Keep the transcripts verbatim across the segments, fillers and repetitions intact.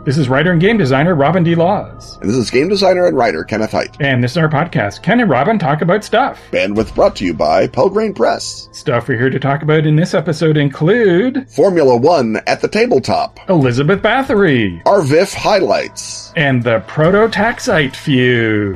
This is writer and game designer Robin D. Laws. And this is game designer and writer Kenneth Hite. And this is our podcast, Ken and Robin Talk About Stuff. Bandwidth brought to you by Pelgrane Press. Stuff we're here to talk about in this episode include... Formula One at the tabletop. Elizabeth Bathory. Our V I F highlights. And the Proto-Taxite feud.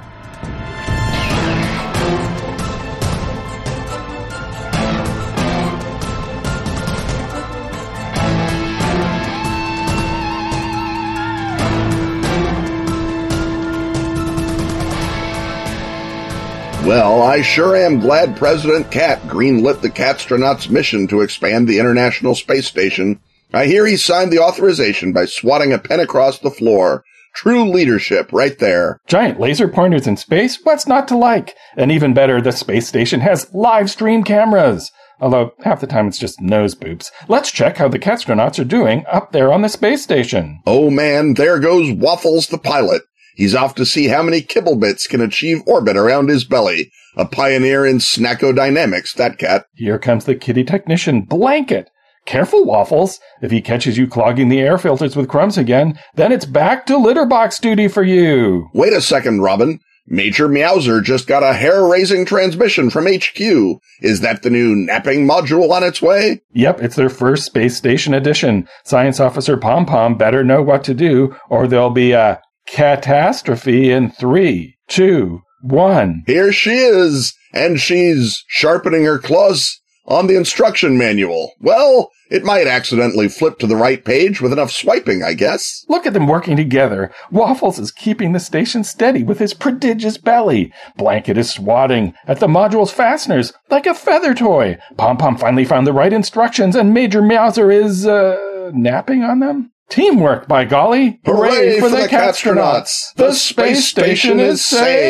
Well, I sure am glad President Cat greenlit the Catstronauts mission to expand the International Space Station. I hear he signed the authorization by swatting a pen across the floor. True leadership right there. Giant laser pointers in space? What's not to like? And even better, the space station has live stream cameras. Although half the time it's just nose boops. Let's check how the Catstronauts are doing up there on the space station. Oh man, there goes Waffles the pilot. He's off to see how many kibble bits can achieve orbit around his belly. A pioneer in snackodynamics, that cat. Here comes the kitty technician, Blanket. Careful, Waffles. If he catches you clogging the air filters with crumbs again, then it's back to litter box duty for you. Wait a second, Robin. Major Meowser just got a hair-raising transmission from H Q. Is that the new napping module on its way? Yep, it's their first space station edition. Science Officer Pom Pom better know what to do, or there'll be a... catastrophe in three, two, one. Here she is, and she's sharpening her claws on the instruction manual. Well, it might accidentally flip to the right page with enough swiping, I guess. Look at them working together. Waffles is keeping the station steady with his prodigious belly. Blanket is swatting at the module's fasteners like a feather toy. Pom Pom finally found the right instructions, and Major Meowser is, uh, napping on them? Teamwork, by golly! Hooray, Hooray for, for the, the Catstronauts! The space station is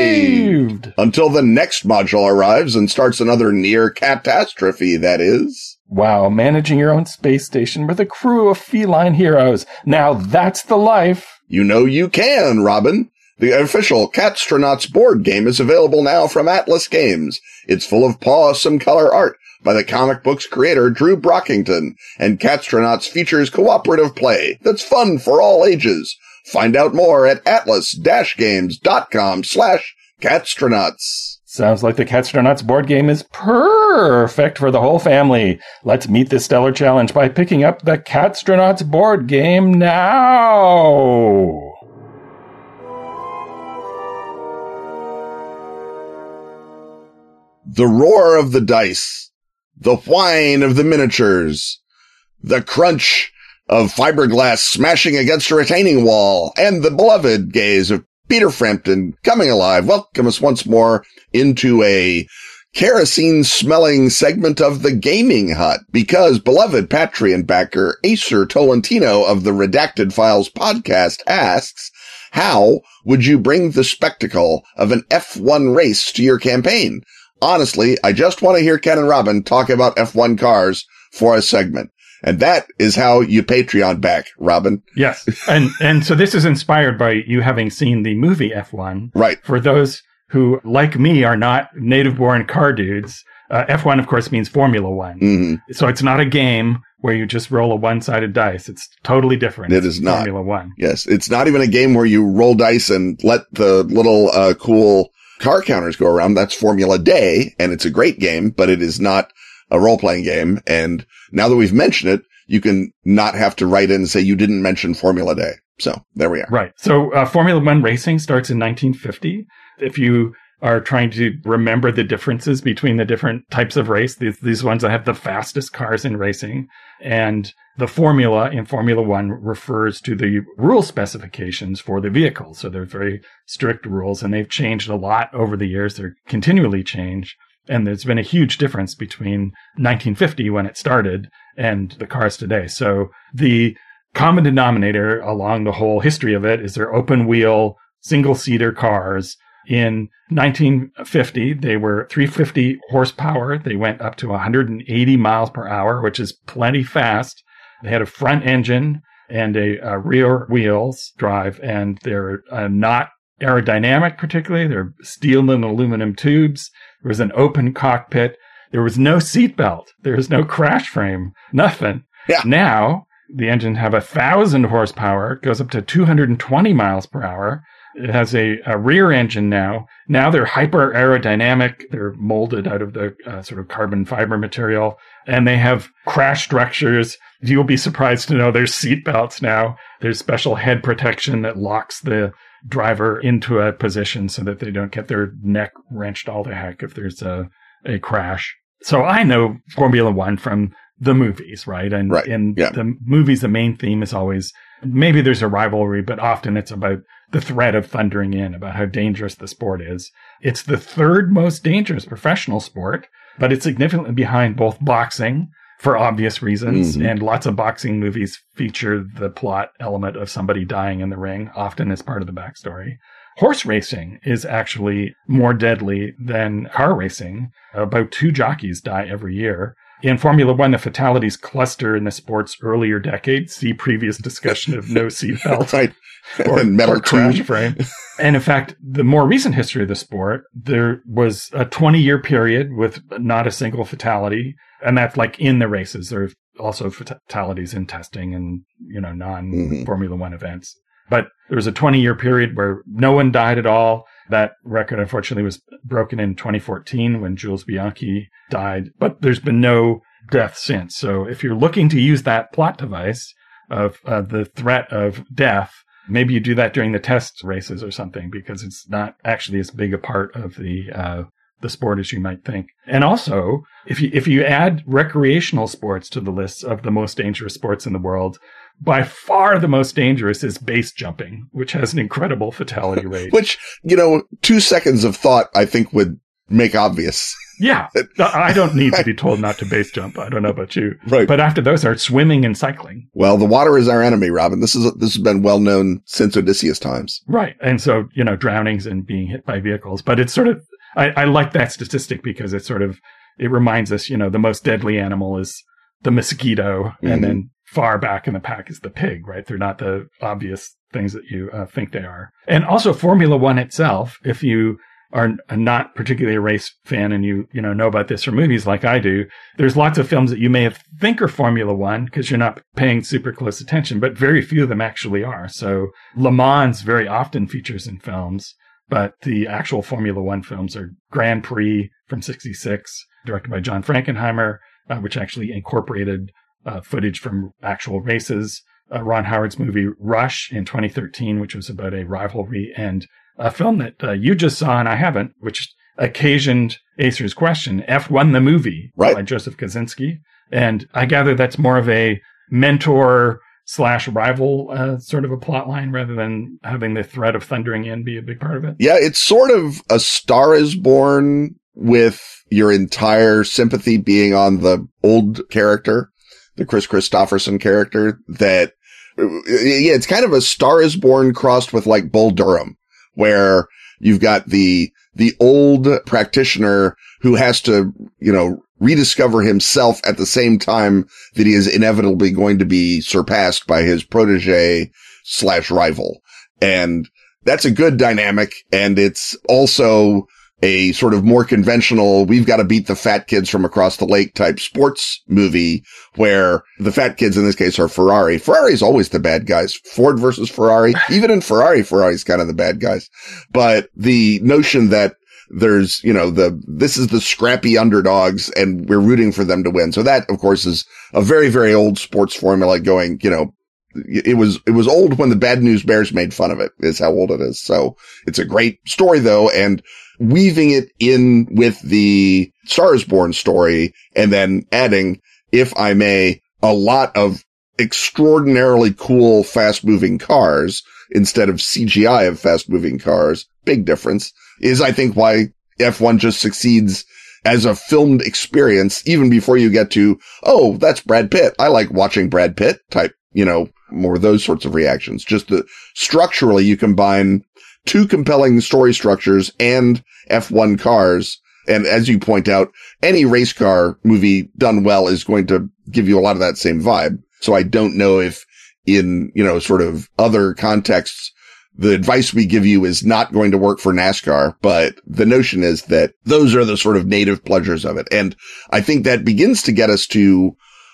saved! Until the next module arrives and starts another near catastrophe, that is. Wow, managing your own space station with a crew of feline heroes. Now that's the life! You know you can, Robin. The official Catstronauts board game is available now from Atlas Games. It's full of pawsome color art by the comic book's creator, Drew Brockington, and Catstronauts features cooperative play that's fun for all ages. Find out more at atlas-games.com slash Catstronauts. Sounds like the Catstronauts board game is perfect for the whole family. Let's meet this stellar challenge by picking up the Catstronauts board game now. The roar of the dice. The whine of the miniatures, the crunch of fiberglass smashing against a retaining wall, and the beloved gaze of Peter Frampton coming alive. Welcome us once more into a kerosene-smelling segment of the Gaming Hut, because beloved Patreon backer Acer Tolentino of the Redacted Files podcast asks, how would you bring the spectacle of an F one race to your campaign? Honestly, I just want to hear Ken and Robin talk about F one cars for a segment. And that is how you Patreon back, Robin. Yes. And and so this is inspired by you having seen the movie F one. Right. For those who, like me, are not native-born car dudes, uh, F one, of course, means Formula One. Mm-hmm. So it's not a game where you just roll a one-sided dice. It's totally different. It is not. Formula One. Yes. It's not even a game where you roll dice and let the little uh, cool car counters go around. That's Formula Day, and it's a great game, but it is not a role-playing game. And now that we've mentioned it, you can not have to write in and say you didn't mention Formula Day. So there we are. Right. So uh, Formula One racing starts in nineteen fifty. If you are trying to remember the differences between the different types of race, these, these ones that have the fastest cars in racing, and the formula in Formula One refers to the rule specifications for the vehicles. So they're very strict rules, and they've changed a lot over the years. They're continually changed. And there's been a huge difference between nineteen fifty when it started and the cars today. So the common denominator along the whole history of it is they're open wheel, single seater cars. In nineteen fifty, they were three hundred fifty horsepower. They went up to one hundred eighty miles per hour, which is plenty fast. They had a front engine and a, a rear wheels drive, and they're uh, not aerodynamic particularly. They're steel and aluminum tubes. There was an open cockpit. There was no seatbelt. There was no crash frame. Nothing. Yeah. Now, The engine have a thousand horsepower, goes up to two hundred twenty miles per hour. It has a, a rear engine now. Now they're hyper aerodynamic. They're molded out of the uh, sort of carbon fiber material, and they have crash structures. You'll be surprised to know there's seat belts now. There's special head protection that locks the driver into a position so that they don't get their neck wrenched all to heck if there's a, a crash. So I know Formula One from the movies, right? And right. in yeah. the movies, the main theme is always, maybe there's a rivalry, but often it's about the threat of thundering in, about how dangerous the sport is. It's the third most dangerous professional sport, but it's significantly behind both boxing, for obvious reasons, mm-hmm. and lots of boxing movies feature the plot element of somebody dying in the ring, often as part of the backstory. Horse racing is actually more deadly than car racing. About two jockeys die every year. In Formula One, the fatalities cluster in the sport's earlier decades. See previous discussion of no seatbelt right. or, and metal or crash frame. And in fact, the more recent history of the sport, there was a twenty-year period with not a single fatality. And that's like in the races. There are also fatalities in testing and, you know, non-Formula mm-hmm. One events. But there was a twenty-year period where no one died at all. That record, unfortunately, was broken in twenty fourteen when Jules Bianchi died. But there's been no death since. So if you're looking to use that plot device of uh, the threat of death, maybe you do that during the test races or something, because it's not actually as big a part of the uh, the sport as you might think. And also, if you if you add recreational sports to the list of the most dangerous sports in the world, by far the most dangerous is base jumping, which has an incredible fatality rate. Which, you know, two seconds of thought, I think, would make obvious. Yeah. I don't need to be told not to base jump. I don't know about you. Right. But after those are swimming and cycling. Well, the water is our enemy, Robin. This is this has been well known since Odysseus times. Right. And so, you know, drownings and being hit by vehicles. But it's sort of, I, I like that statistic because it sort of, it reminds us, you know, the most deadly animal is the mosquito, mm-hmm. and then far back in the pack is the pig, right? They're not the obvious things that you uh, think they are. And also Formula One itself, if you are not particularly a race fan and you, you know, know about this from movies like I do, there's lots of films that you may have think are Formula One because you're not paying super close attention, but very few of them actually are. So Le Mans very often features in films, but the actual Formula One films are Grand Prix from sixty-six, directed by John Frankenheimer, uh, which actually incorporated Uh, footage from actual races, uh, Ron Howard's movie Rush in twenty thirteen, which was about a rivalry, and a film that uh, you just saw and I haven't, which occasioned Acer's question, F one the movie, right, by Joseph Kosinski. And I gather that's more of a mentor slash rival uh, sort of a plot line rather than having the threat of thundering in be a big part of it. Yeah, it's sort of A Star is Born with your entire sympathy being on the old character, the Chris Christopherson character, that, yeah, it's kind of A Star is Born crossed with like Bull Durham, where you've got the, the old practitioner who has to, you know, rediscover himself at the same time that he is inevitably going to be surpassed by his protege slash rival. And that's a good dynamic. And it's also a sort of more conventional, we've got to beat the fat kids from across the lake type sports movie where the fat kids in this case are Ferrari. Ferrari's always the bad guys. Ford versus Ferrari. Even in Ferrari, Ferrari's kind of the bad guys. But the notion that there's, you know, the, this is the scrappy underdogs and we're rooting for them to win. So that, of course, is a very, very old sports formula going, you know, it was, it was old when the Bad News Bears made fun of it, is how old it is. So it's a great story though. And weaving it in with the Star is Born story and then adding, if I may, a lot of extraordinarily cool fast moving cars instead of C G I of fast moving cars. Big difference is, I think, why F one just succeeds as a filmed experience, even before you get to, oh, that's Brad Pitt. I like watching Brad Pitt type, you know, more those sorts of reactions. Just the structurally, you combine two compelling story structures and F one cars. And as you point out, any race car movie done well is going to give you a lot of that same vibe. So I don't know if in, you know, sort of other contexts, the advice we give you is not going to work for NASCAR, but the notion is that those are the sort of native pleasures of it. And I think that begins to get us to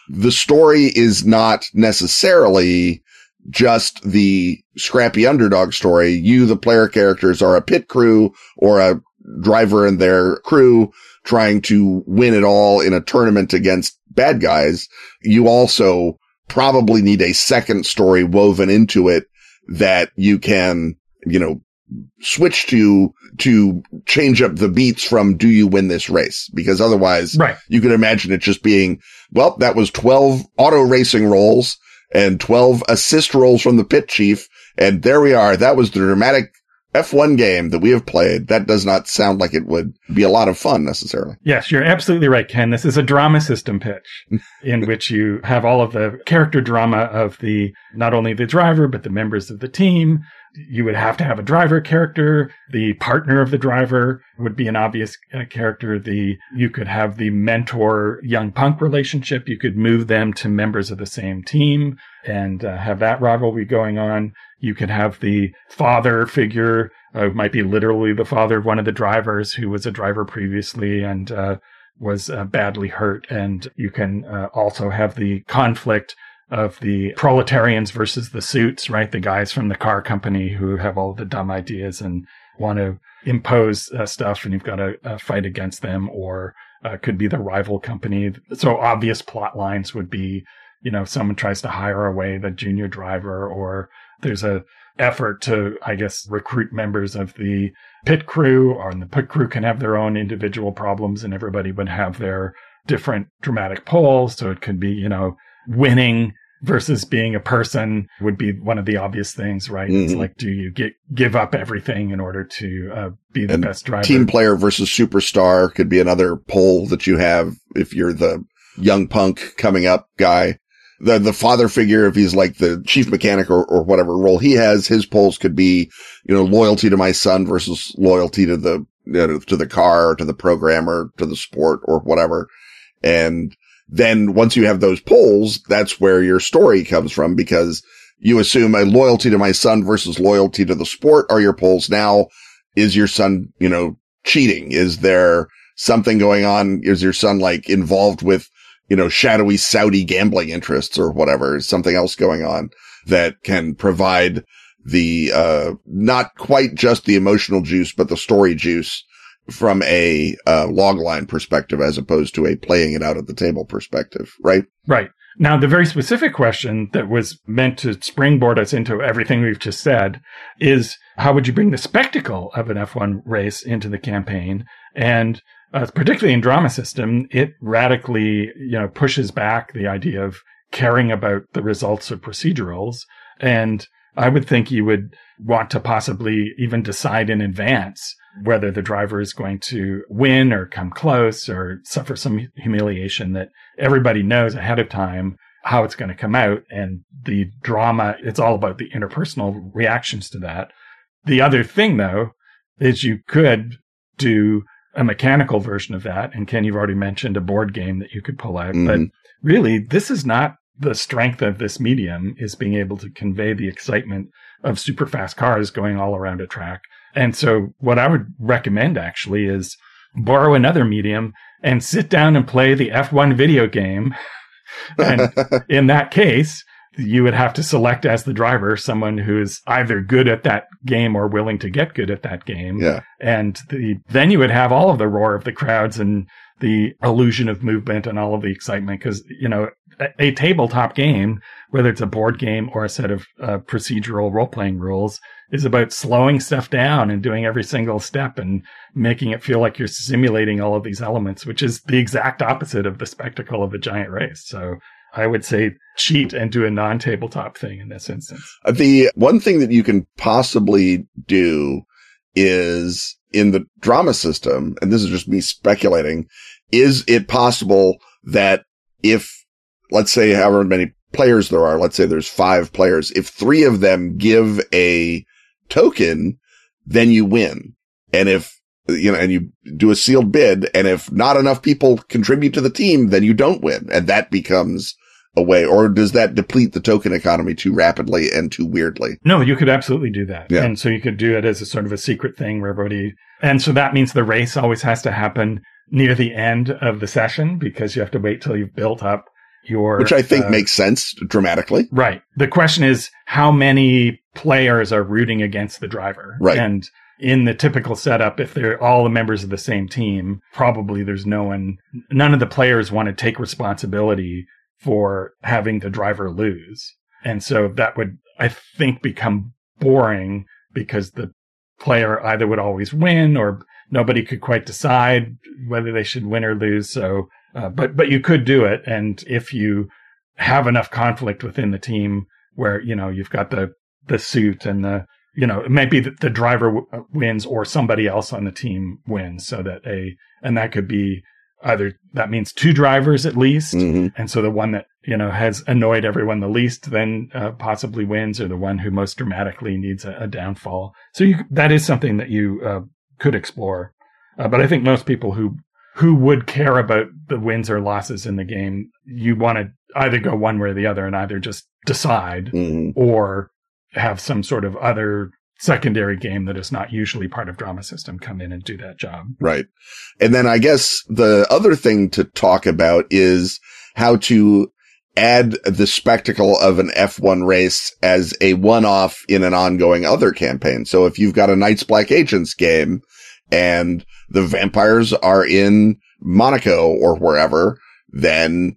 the story is not necessarily just the scrappy underdog story. You, the player characters, are a pit crew or a driver and their crew trying to win it all in a tournament against bad guys. You also probably need a second story woven into it that you can, you know, switch to, to change up the beats from do you win this race? Because otherwise right. you could imagine it just being, well, that was twelve auto racing rolls and twelve assist rolls from the pit chief. And there we are. That was the dramatic F one game that we have played. That does not sound like it would be a lot of fun necessarily. Yes, you're absolutely right, Ken. This is a drama system pitch in which you have all of the character drama of the, not only the driver, but the members of the team. You would have to have a driver character. The partner of the driver would be an obvious uh, character. The, you could have the mentor young punk relationship. You could move them to members of the same team and uh, have that rivalry going on. You could have the father figure, uh, who might be literally the father of one of the drivers who was a driver previously and uh, was uh, badly hurt. And you can uh, also have the conflict of the proletarians versus the suits, right? The guys from the car company who have all the dumb ideas and want to impose uh, stuff, and you've got to uh, fight against them, or uh, could be the rival company. So obvious plot lines would be, you know, someone tries to hire away the junior driver, or there's a effort to, I guess, recruit members of the pit crew, or the pit crew can have their own individual problems and everybody would have their different dramatic poles. So it could be, you know, winning versus being a person would be one of the obvious things, right? Mm-hmm. It's like, do you get, give up everything in order to uh, be the and best driver? Team player versus superstar could be another poll that you have if you're the young punk coming up guy. The the father figure, if he's like the chief mechanic or, or whatever role he has, his polls could be, you know, loyalty to my son versus loyalty to the, you know, to the car, or to the programmer, to the sport, or whatever. And then once you have those polls, that's where your story comes from, because you assume a loyalty to my son versus loyalty to the sport are your polls. Now, is your son, you know, cheating? Is there something going on? Is your son like involved with, you know, shadowy Saudi gambling interests or whatever? Is something else going on that can provide the, uh, not quite just the emotional juice, but the story juice from a uh, logline perspective, as opposed to a playing it out at the table perspective, right? Right. Now, the very specific question that was meant to springboard us into everything we've just said is, how would you bring the spectacle of an F one race into the campaign? And uh, particularly in Drama System, it radically, you know, pushes back the idea of caring about the results of procedurals. And I would think you would want to possibly even decide in advance whether the driver is going to win or come close or suffer some humiliation, that everybody knows ahead of time how it's going to come out. And the drama, it's all about the interpersonal reactions to that. The other thing, though, is you could do a mechanical version of that. And Ken, you've already mentioned a board game that you could pull out. Mm-hmm. But really, this is not the strength of this medium, is being able to convey the excitement of super fast cars going all around a track. And so what I would recommend actually is borrow another medium and sit down and play the F one video game. And in that case, you would have to select as the driver someone who is either good at that game or willing to get good at that game. Yeah. And the, then you would have all of the roar of the crowds and the illusion of movement and all of the excitement. Because, you know, a, a tabletop game, whether it's a board game or a set of uh, procedural role-playing rules, is about slowing stuff down and doing every single step and making it feel like you're simulating all of these elements, which is the exact opposite of the spectacle of a giant race. So I would say cheat and do a non-tabletop thing in this instance. The one thing that you can possibly do is in the drama system, and this is just me speculating, is it possible that if, let's say, however many players there are, let's say there's five players, if three of them give a token, then you win. And if, you know, and you do a sealed bid, and if not enough people contribute to the team, then you don't win. And that becomes a way, or does that deplete the token economy too rapidly and too weirdly? No, you could absolutely do that. Yeah. And so you could do it as a sort of a secret thing where everybody, and so that means the race always has to happen near the end of the session, because you have to wait till you've built up your... Which I think uh, makes sense dramatically. Right. The question is how many players are rooting against the driver. Right. And in the typical setup, if they're all the members of the same team, probably there's no one, none of the players want to take responsibility for having the driver lose. And so that would, I think, become boring because the player either would always win or nobody could quite decide whether they should win or lose. So, uh, but, but you could do it. And if you have enough conflict within the team where, you know, you've got the, the suit and the, you know, it might be that the driver w- wins or somebody else on the team wins so that a, and that could be either, that means two drivers at least. Mm-hmm. And so the one that, you know, has annoyed everyone the least then uh, possibly wins, or the one who most dramatically needs a, a downfall. So you, that is something that you uh, could explore. Uh, but I think most people who, who would care about the wins or losses in the game, you want to either go one way or the other and either just decide Mm-hmm. or have some sort of other secondary game that is not usually part of Drama System come in and do that job. Right. And then I guess the other thing to talk about is how to add the spectacle of an F one race as a one-off in an ongoing other campaign. So if you've got a Knights Black Agents game and the vampires are in Monaco or wherever, then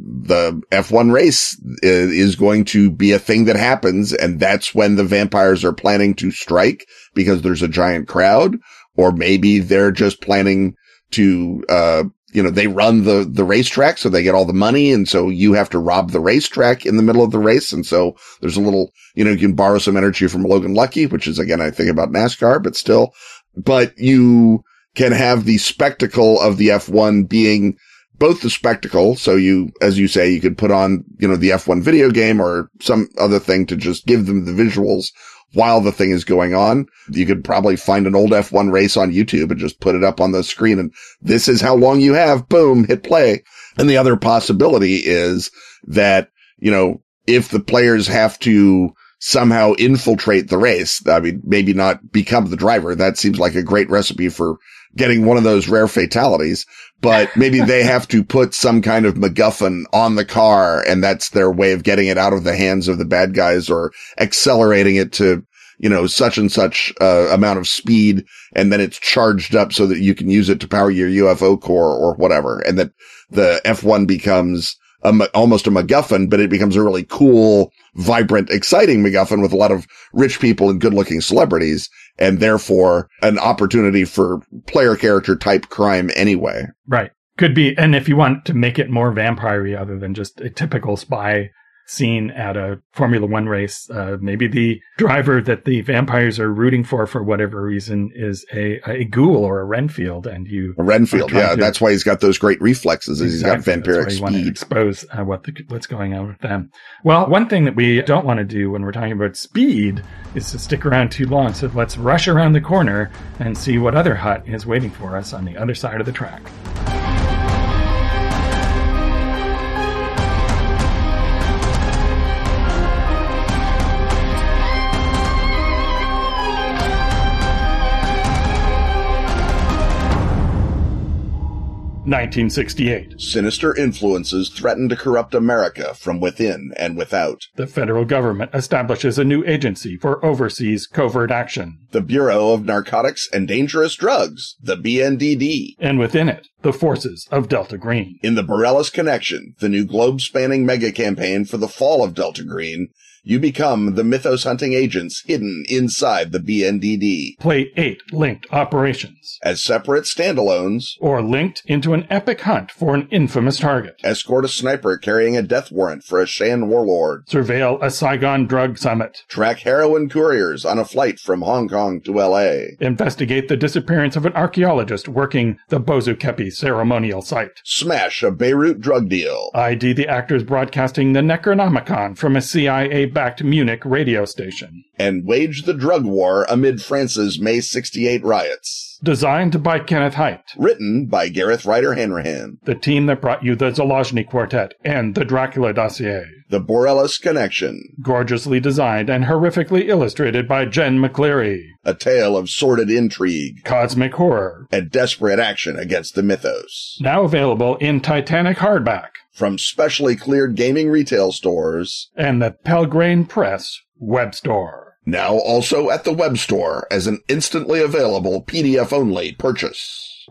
the F one race is going to be a thing that happens. And that's when the vampires are planning to strike because there's a giant crowd, or maybe they're just planning to, uh, you know, they run the, the racetrack, so they get all the money. And so you have to rob the racetrack in the middle of the race. And so there's a little, you know, you can borrow some energy from Logan Lucky, which is, again, I think about NASCAR, but still, but you can have the spectacle of the F one being both the spectacle. So you, as you say, you could put on, you know, the F one video game or some other thing to just give them the visuals while the thing is going on. You could probably find an old F one race on YouTube and just put it up on the screen. And this is how long you have. Boom, hit play. And the other possibility is that, you know, if the players have to somehow infiltrate the race, I mean, maybe not become the driver. That seems like a great recipe for getting one of those rare fatalities, but maybe they have to put some kind of MacGuffin on the car, and that's their way of getting it out of the hands of the bad guys, or accelerating it to, you know, such and such uh, amount of speed, and then it's charged up so that you can use it to power your U F O core or whatever. And that the F one becomes a, almost a MacGuffin, but it becomes a really cool, vibrant, exciting MacGuffin with a lot of rich people and good looking celebrities, and therefore an opportunity for player character type crime anyway. Right. Could be. And if you want to make it more vampire-y other than just a typical spy scene at a Formula One race, uh, maybe the driver that the vampires are rooting for, for whatever reason, is a, a ghoul or a Renfield. And you a Renfield, yeah, to, that's why he's got those great reflexes. Exactly, he's got vampiric that's why you speed. want to expose uh, what the, what's going on with them. Well, one thing that we don't want to do when we're talking about speed is to stick around too long. So let's rush around the corner and see what other hut is waiting for us on the other side of the track. nineteen sixty-eight. Sinister influences threaten to corrupt America from within and without. The federal government establishes a new agency for overseas covert action. The Bureau of Narcotics and Dangerous Drugs, the B N D D. And within it, the forces of Delta Green. In the Borellis Connection, the new globe-spanning mega campaign for the fall of Delta Green, you become the mythos-hunting agents hidden inside the B N D D. Play eight linked operations. As separate standalones. Or linked into an epic hunt for an infamous target. Escort a sniper carrying a death warrant for a Shan warlord. Surveil a Saigon drug summit. Track heroin couriers on a flight from Hong Kong to L A. Investigate the disappearance of an archaeologist working the Bozu Kepi ceremonial site. Smash a Beirut drug deal. I D the actors broadcasting the Necronomicon from a C I A-backed Munich radio station. and wage the drug war amid France's May sixty-eight riots. Designed by Kenneth Haidt. Written by Gareth Ryder Hanrahan. The team that brought you the Zalozny Quartet and the Dracula Dossier. The Borellus Connection. Gorgeously designed and horrifically illustrated by Jen McCleary. A tale of sordid intrigue, cosmic horror, and desperate action against the mythos. Now available in Titanic hardback. From specially cleared gaming retail stores. And the Pelgrane Press web store. Now also at the web store as an instantly available P D F-only purchase.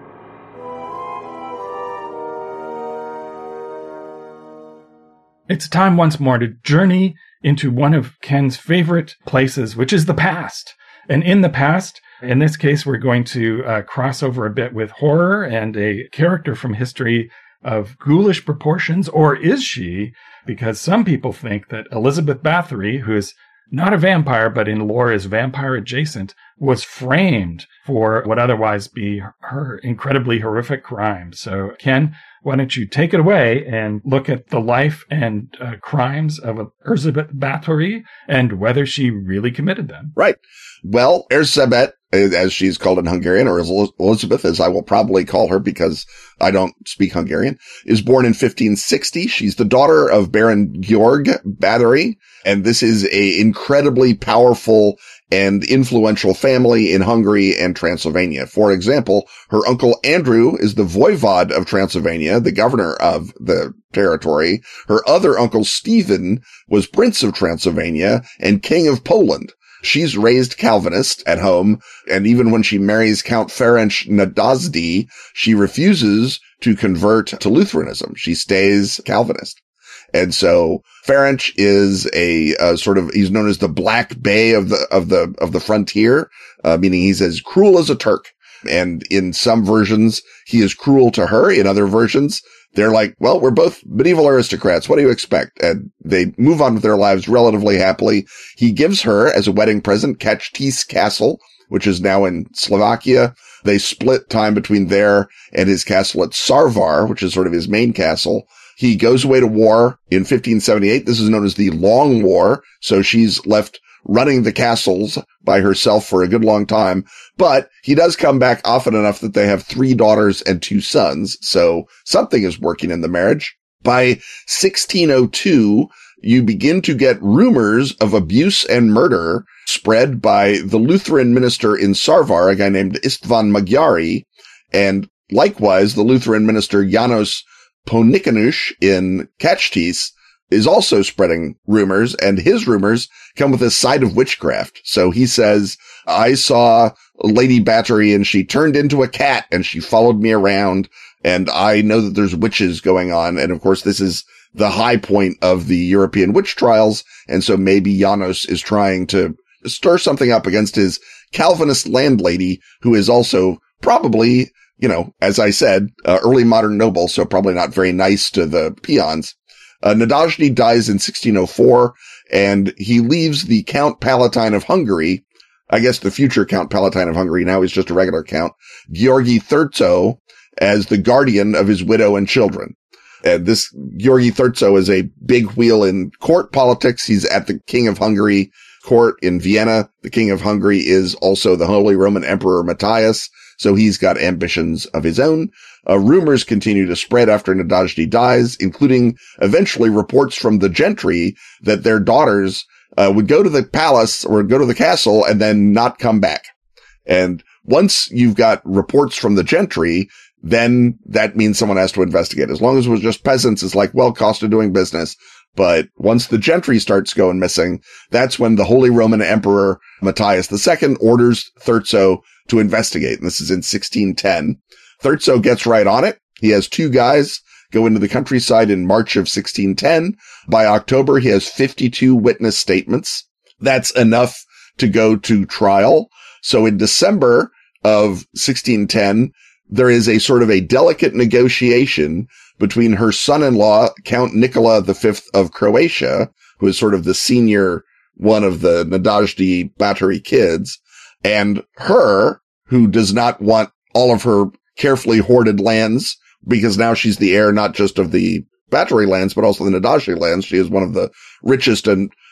It's time once more to journey into one of Ken's favorite places, which is the past. And in the past, in this case, we're going to uh, cross over a bit with horror and a character from history of ghoulish proportions, or is she? Because some people think that Elizabeth Bathory, who is not a vampire, but in lore is vampire adjacent, was framed for what otherwise be her incredibly horrific crime. So, Ken, why don't you take it away and look at the life and uh, crimes of Elizabeth Bathory and whether she really committed them. Right. Well, Erzsébet, as she's called in Hungarian, or Elizabeth, as I will probably call her because I don't speak Hungarian, is born in fifteen sixty. She's the daughter of Baron Georg Bathory, and this is a incredibly powerful and influential family in Hungary and Transylvania. For example, her uncle Andrew is the voivod of Transylvania, the governor of the territory. Her other uncle Stephen was Prince of Transylvania and King of Poland. She's raised Calvinist at home, and even when she marries Count Ferenc Nadasdy, she refuses to convert to Lutheranism. She stays Calvinist. And so Ferenc is a uh, sort of, he's known as the Black Bay of the, of the, of the frontier, uh, meaning he's as cruel as a Turk. And in some versions, he is cruel to her. In other versions, they're like, well, we're both medieval aristocrats. What do you expect? And they move on with their lives relatively happily. He gives her, as a wedding present, Kachtis Castle, which is now in Slovakia. They split time between there and his castle at Sarvar, which is sort of his main castle. He goes away to war in fifteen seventy-eight. This is known as the Long War. So she's left running the castles by herself for a good long time. But he does come back often enough that they have three daughters and two sons. So something is working in the marriage. By sixteen oh two, you begin to get rumors of abuse and murder spread by the Lutheran minister in Sarvar, a guy named István Magyari, and likewise the Lutheran minister János Ponikanus in Kachtis is also spreading rumors, and his rumors come with a side of witchcraft. So he says, I saw Lady Bathory and she turned into a cat and she followed me around, and I know that there's witches going on. And of course, this is the high point of the European witch trials. And so maybe János is trying to stir something up against his Calvinist landlady, who is also probably, you know, as I said, uh, early modern noble, so probably not very nice to the peons. Uh, Nadasdy dies in sixteen oh four, and he leaves the Count Palatine of Hungary. I guess the future Count Palatine of Hungary, now he's just a regular count, György Thurzo, as the guardian of his widow and children. And this György Thurzo is a big wheel in court politics. He's at the King of Hungary court in Vienna. The King of Hungary is also the Holy Roman Emperor Matthias, so he's got ambitions of his own. Uh, rumors continue to spread after Nadasdy dies, including eventually reports from the gentry that their daughters uh, would go to the palace or go to the castle and then not come back. And once you've got reports from the gentry, then that means someone has to investigate. As long as it was just peasants, it's like, well, cost of doing business. But once the gentry starts going missing, that's when the Holy Roman Emperor Matthias the Second orders Thurzo to investigate. And this is in sixteen ten. Thurzo gets right on it. He has two guys go into the countryside in March of sixteen ten. By October, he has fifty-two witness statements. That's enough to go to trial. So in December of sixteen ten, there is a sort of a delicate negotiation between her son-in-law, Count Nicola the Fifth of Croatia, who is sort of the senior one of the Nadasdy Bathory kids, and her, who does not want all of her carefully hoarded lands, because now she's the heir not just of the Bathory lands, but also the Nadasdy lands. She is one of the richest and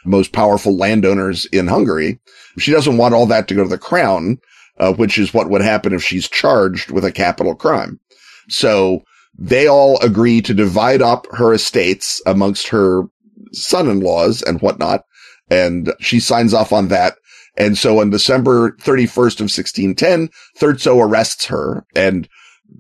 most powerful landowners in Hungary. She doesn't want all that to go to the crown, uh, which is what would happen if she's charged with a capital crime. So they all agree to divide up her estates amongst her son-in-laws and whatnot. And she signs off on that. And so on December thirty-first of sixteen ten, Thurzo arrests her. And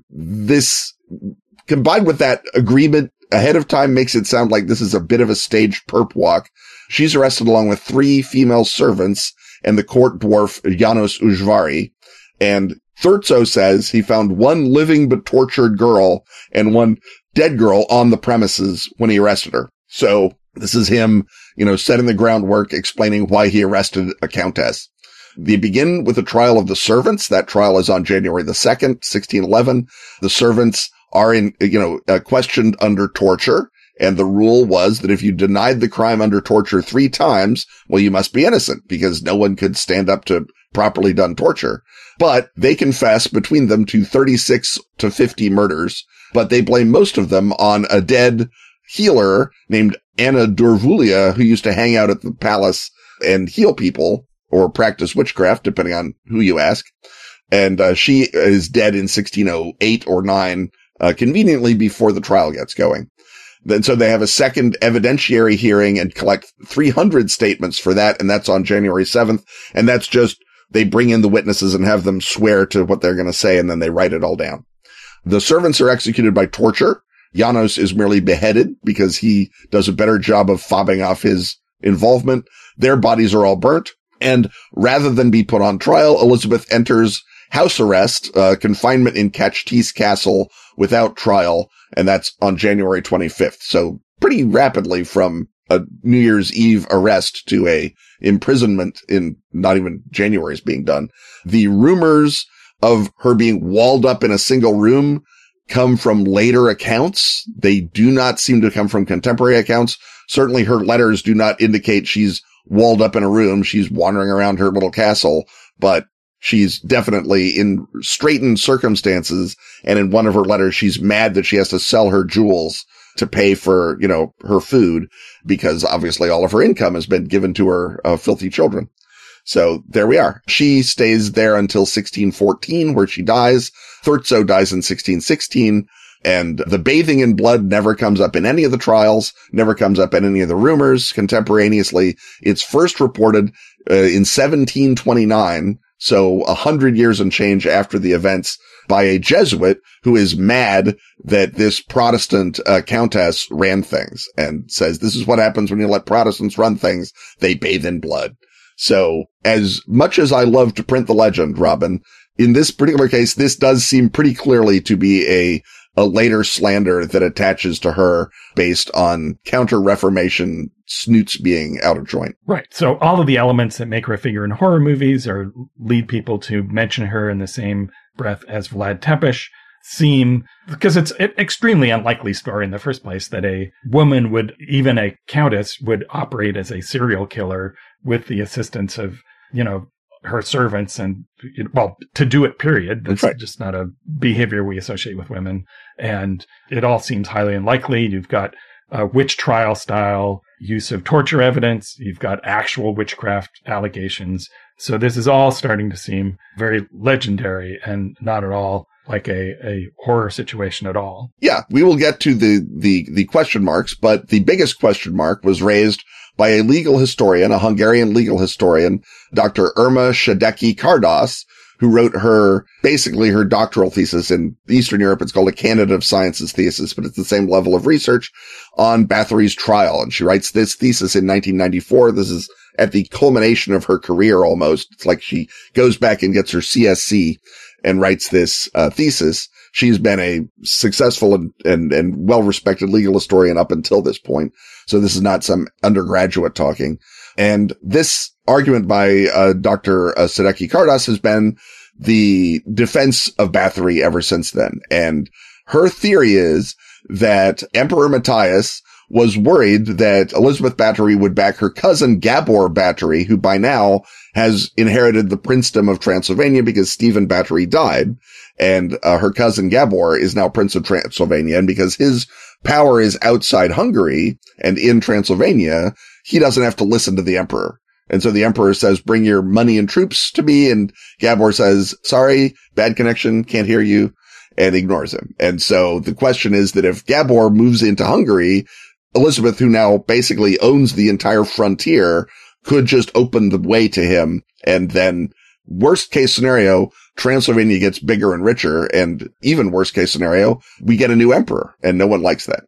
this, combined with that agreement ahead of time, makes it sound like this is a bit of a staged perp walk. She's arrested along with three female servants and the court dwarf Janos Ujvari. And Thurzo says he found one living but tortured girl and one dead girl on the premises when he arrested her. So this is him, you know, setting the groundwork, explaining why he arrested a countess. They begin with a trial of the servants. That trial is on January the second, sixteen eleven. The servants are in, you know, uh, questioned under torture. And the rule was that if you denied the crime under torture three times, well, you must be innocent because no one could stand up to properly done torture. But they confess between them to thirty-six to fifty murders, but they blame most of them on a dead healer named Anna Dorvulia, who used to hang out at the palace and heal people or practice witchcraft, depending on who you ask. And uh, she is dead in sixteen oh eight or nine, uh, conveniently before the trial gets going. Then so they have a second evidentiary hearing and collect three hundred statements for that, and that's on January seventh. And that's just, they bring in the witnesses and have them swear to what they're going to say, and then they write it all down. The servants are executed by torture. Janos is merely beheaded because he does a better job of fobbing off his involvement. Their bodies are all burnt. And rather than be put on trial, Elizabeth enters house arrest, uh, confinement in Kachtis Castle without trial. And that's on January twenty-fifth. So pretty rapidly from a New Year's Eve arrest to a imprisonment in not even January's being done. The rumors of her being walled up in a single room come from later accounts. They do not seem to come from contemporary accounts. Certainly her letters do not indicate she's walled up in a room. She's wandering around her little castle, but she's definitely in straitened circumstances. And in one of her letters, she's mad that she has to sell her jewels to pay for, you know, her food because obviously all of her income has been given to her uh, filthy children. So there we are. She stays there until sixteen fourteen, where she dies. Thurzo dies in sixteen sixteen, and the bathing in blood never comes up in any of the trials, never comes up in any of the rumors contemporaneously. It's first reported uh, in seventeen twenty-nine, so a hundred years and change after the events, by a Jesuit who is mad that this Protestant uh, countess ran things and says, this is what happens when you let Protestants run things. They bathe in blood. So as much as I love to print the legend, Robin, in this particular case, this does seem pretty clearly to be a, a later slander that attaches to her based on Counter-Reformation snoots being out of joint. Right. So all of the elements that make her a figure in horror movies or lead people to mention her in the same breath as Vlad Tepes seem, because it's an extremely unlikely story in the first place that a woman would, even a countess, would operate as a serial killer with the assistance of, you know, her servants and, well, to do it, period. That's right. Just not a behavior we associate with women. And it all seems highly unlikely. You've got a witch trial style use of torture evidence. You've got actual witchcraft allegations. So this is all starting to seem very legendary and not at all like a, a horror situation at all. Yeah, we will get to the, the, the question marks, but the biggest question mark was raised by a legal historian, a Hungarian legal historian, Doctor Irma Sadecki Kardos, who wrote her, basically her doctoral thesis in Eastern Europe. It's called a Candidate of Sciences thesis, but it's the same level of research on Bathory's trial. And she writes this thesis in nineteen ninety-four. This is at the culmination of her career almost. It's like she goes back and gets her C S C and writes this uh, thesis. She's been a successful and, and, and well-respected legal historian up until this point. So this is not some undergraduate talking. And this argument by uh, Doctor Uh, Sadecki Kardos has been the defense of Bathory ever since then. And her theory is that Emperor Matthias was worried that Elizabeth Bathory would back her cousin Gabor Bathory, who by now has inherited the princedom of Transylvania because Stephen Bathory died. And uh, her cousin Gabor is now Prince of Transylvania. And because his power is outside Hungary and in Transylvania, he doesn't have to listen to the emperor. And so the emperor says, bring your money and troops to me. And Gabor says, sorry, bad connection, can't hear you, and ignores him. And so the question is that if Gabor moves into Hungary, Elizabeth, who now basically owns the entire frontier, could just open the way to him. And then worst case scenario, Transylvania gets bigger and richer. And even worst case scenario, we get a new emperor, and no one likes that.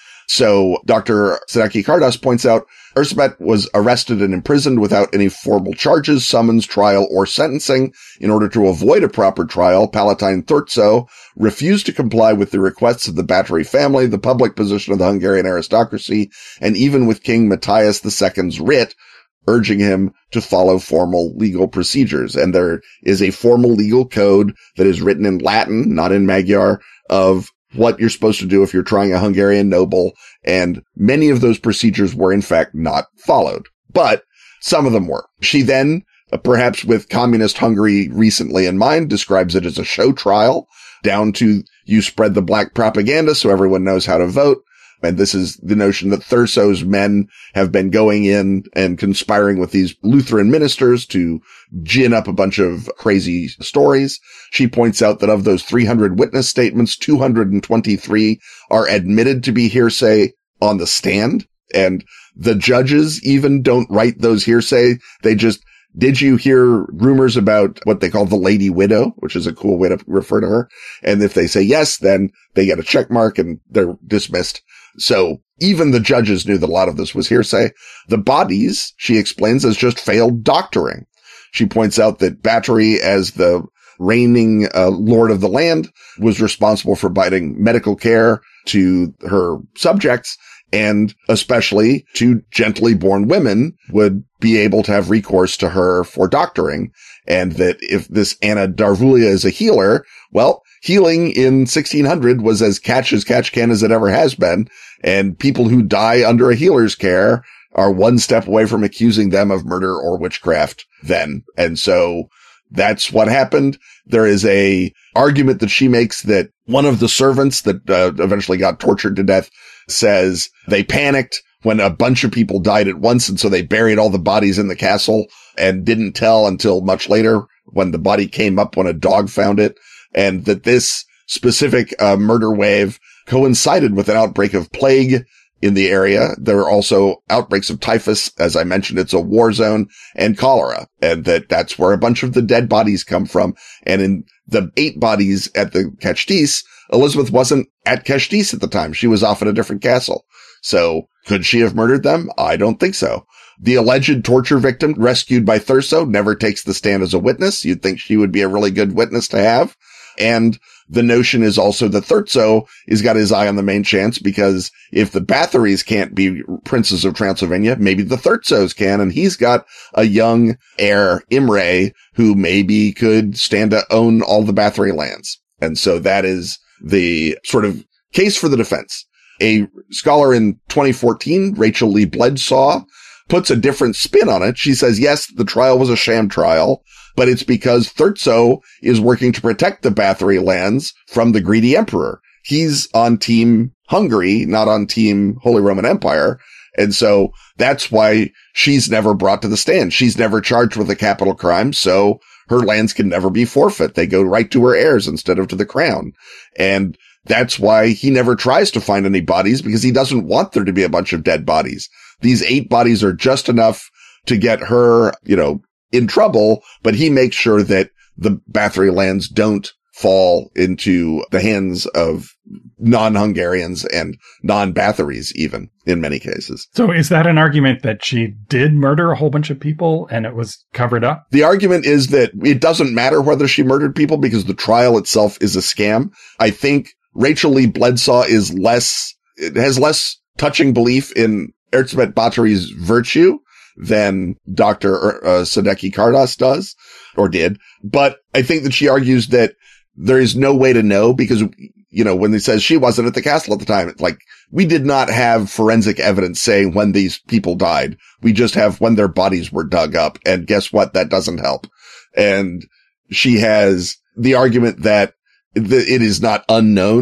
So Doctor Sadeki Kardas points out Erzsébet was arrested and imprisoned without any formal charges, summons, trial, or sentencing. In order to avoid a proper trial, Palatine Thurzo refused to comply with the requests of the Bathory family, the public position of the Hungarian aristocracy, and even with King Matthias the Second's writ, urging him to follow formal legal procedures. And there is a formal legal code that is written in Latin, not in Magyar, of what you're supposed to do if you're trying a Hungarian noble, and many of those procedures were in fact not followed, but some of them were. She then, uh, perhaps with communist Hungary recently in mind, describes it as a show trial, down to you spread the black propaganda so everyone knows how to vote. And this is the notion that Thurzo's men have been going in and conspiring with these Lutheran ministers to gin up a bunch of crazy stories. She points out that of those three hundred witness statements, two hundred twenty-three are admitted to be hearsay on the stand. And the judges even don't write those hearsay. They just, did you hear rumors about what they call the Lady Widow, which is a cool way to refer to her? And if they say yes, then they get a check mark and they're dismissed. So even the judges knew that a lot of this was hearsay. The bodies, she explains, as just failed doctoring. She points out that Bathory, as the reigning uh, lord of the land, was responsible for providing medical care to her subjects, and especially to gently born women would be able to have recourse to her for doctoring. And that if this Anna Darvulia is a healer, well, healing in sixteen hundred was as catch as catch can as it ever has been. And people who die under a healer's care are one step away from accusing them of murder or witchcraft then. And so that's what happened. There is a argument that she makes that one of the servants that uh, eventually got tortured to death says they panicked when a bunch of people died at once. And so they buried all the bodies in the castle and didn't tell until much later when the body came up when a dog found it. And that this specific uh, murder wave coincided with an outbreak of plague in the area. There were also outbreaks of typhus. As I mentioned, it's a war zone, and cholera. And that that's where a bunch of the dead bodies come from. And in the eight bodies at the Kechtis, Elizabeth wasn't at Kechtis at the time. She was off at a different castle. So could she have murdered them? I don't think so. The alleged torture victim rescued by Thurzo never takes the stand as a witness. You'd think she would be a really good witness to have. And the notion is also that Thurzo has got his eye on the main chance, because if the Bathorys can't be princes of Transylvania, maybe the Thurzos can. And he's got a young heir, Imre, who maybe could stand to own all the Bathory lands. And so that is the sort of case for the defense. A scholar in twenty fourteen, Rachel Lee Bledsaw, puts a different spin on it. She says, yes, the trial was a sham trial, but it's because Thurzo is working to protect the Bathory lands from the greedy emperor. He's on team Hungary, not on team Holy Roman Empire. And so that's why she's never brought to the stand. She's never charged with a capital crime, so her lands can never be forfeit. They go right to her heirs instead of to the crown. And that's why he never tries to find any bodies, because he doesn't want there to be a bunch of dead bodies. These eight bodies are just enough to get her, you know, in trouble, but he makes sure that the Bathory lands don't fall into the hands of non-Hungarians and non-Bathorys, even in many cases. So is that an argument that she did murder a whole bunch of people and it was covered up? The argument is that it doesn't matter whether she murdered people because the trial itself is a scam. I think Rachel Lee Bledsaw is less, it has less touching belief in Erzsébet Bathory's virtue than Doctor Uh, Sadeki Kardas does, or did. But I think that she argues that there is no way to know because, you know, when he says she wasn't at the castle at the time, it's like, we did not have forensic evidence saying when these people died. We just have when their bodies were dug up. And guess what? That doesn't help. And she has the argument that it is not unknown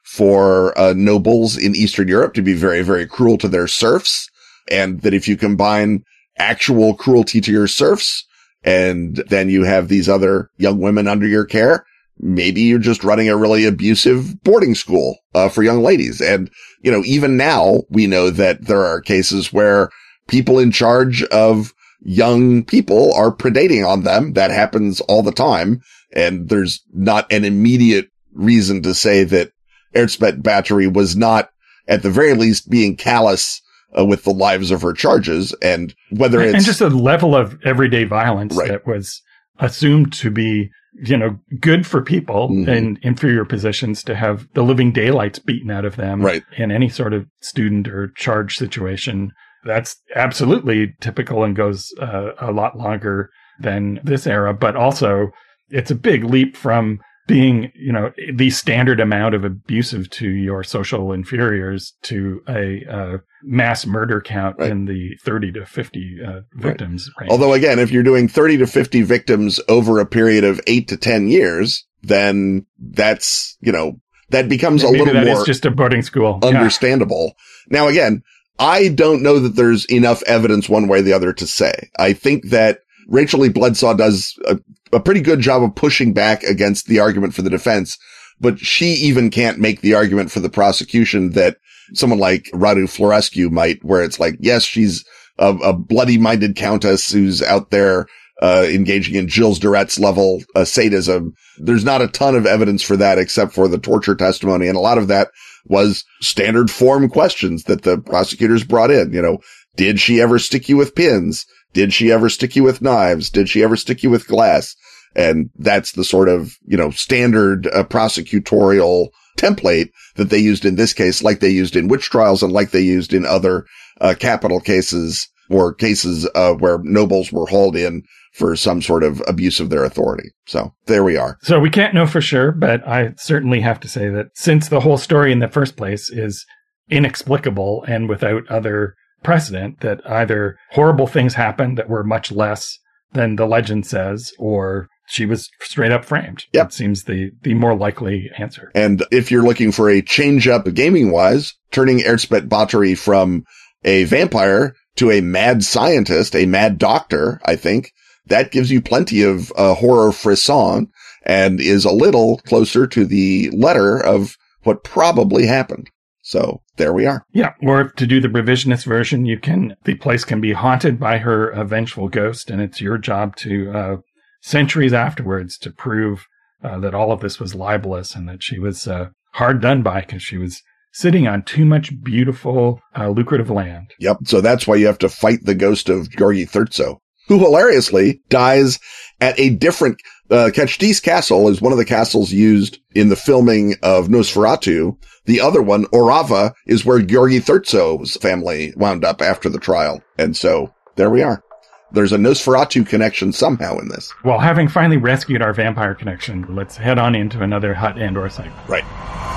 for uh, nobles in Eastern Europe to be very, very cruel to their serfs. And that if you combine actual cruelty to your serfs and then you have these other young women under your care, maybe you're just running a really abusive boarding school uh, for young ladies. And, you know, even now we know that there are cases where people in charge of young people are predating on them. That happens all the time. And there's not an immediate reason to say that Erzsébet Báthory was not, at the very least, being callous uh, with the lives of her charges. And whether it's... And just a level of everyday violence right. that was assumed to be, you know, good for people mm-hmm. in inferior positions to have the living daylights beaten out of them right. in any sort of student or charge situation. That's absolutely typical and goes uh, a lot longer than this era. But also, it's a big leap from being, you know, the standard amount of abusive to your social inferiors to a uh, mass murder count right. in the thirty to fifty uh, victims right. range. Although, again, if you're doing thirty to fifty victims over a period of eight to ten years, then that's, you know, that becomes yeah, a little that more is just a boarding school. Understandable. Yeah. Now, again, I don't know that there's enough evidence one way or the other to say. I think that Rachel Lee Bledsaw does a, a pretty good job of pushing back against the argument for the defense, but she even can't make the argument for the prosecution that someone like Radu Florescu might, where it's like, yes, she's a, a bloody-minded countess who's out there uh engaging in Gilles de Retz level uh, sadism. There's not a ton of evidence for that except for the torture testimony, and a lot of that was standard form questions that the prosecutors brought in. You know, did she ever stick you with pins? Did she ever stick you with knives? Did she ever stick you with glass? And that's the sort of, you know, standard uh, prosecutorial template that they used in this case, like they used in witch trials and like they used in other uh, capital cases or cases uh, where nobles were hauled in for some sort of abuse of their authority. So there we are. So we can't know for sure, but I certainly have to say that since the whole story in the first place is inexplicable and without other precedent, that either horrible things happened that were much less than the legend says, or she was straight up framed. Yep. That seems the, the more likely answer. And if you're looking for a change up gaming wise, turning Erzsébet Báthory from a vampire to a mad scientist, a mad doctor, I think that gives you plenty of uh, horror frisson and is a little closer to the letter of what probably happened. So there we are. Yeah. Or to do the revisionist version, you can, the place can be haunted by her uh, vengeful ghost, and it's your job to, uh, centuries afterwards to prove uh, that all of this was libelous and that she was uh, hard done by because she was sitting on too much beautiful, uh, lucrative land. Yep. So that's why you have to fight the ghost of Gheorghe Thurzo, who hilariously dies at a different, uh, Kechtis Castle is one of the castles used in the filming of Nosferatu. The other one, Orava, is where Gheorghe Thurzo's family wound up after the trial. And so there we are. There's a Nosferatu connection somehow in this. Well, having finally rescued our vampire connection, let's head on into another Hut Andor segment. Right.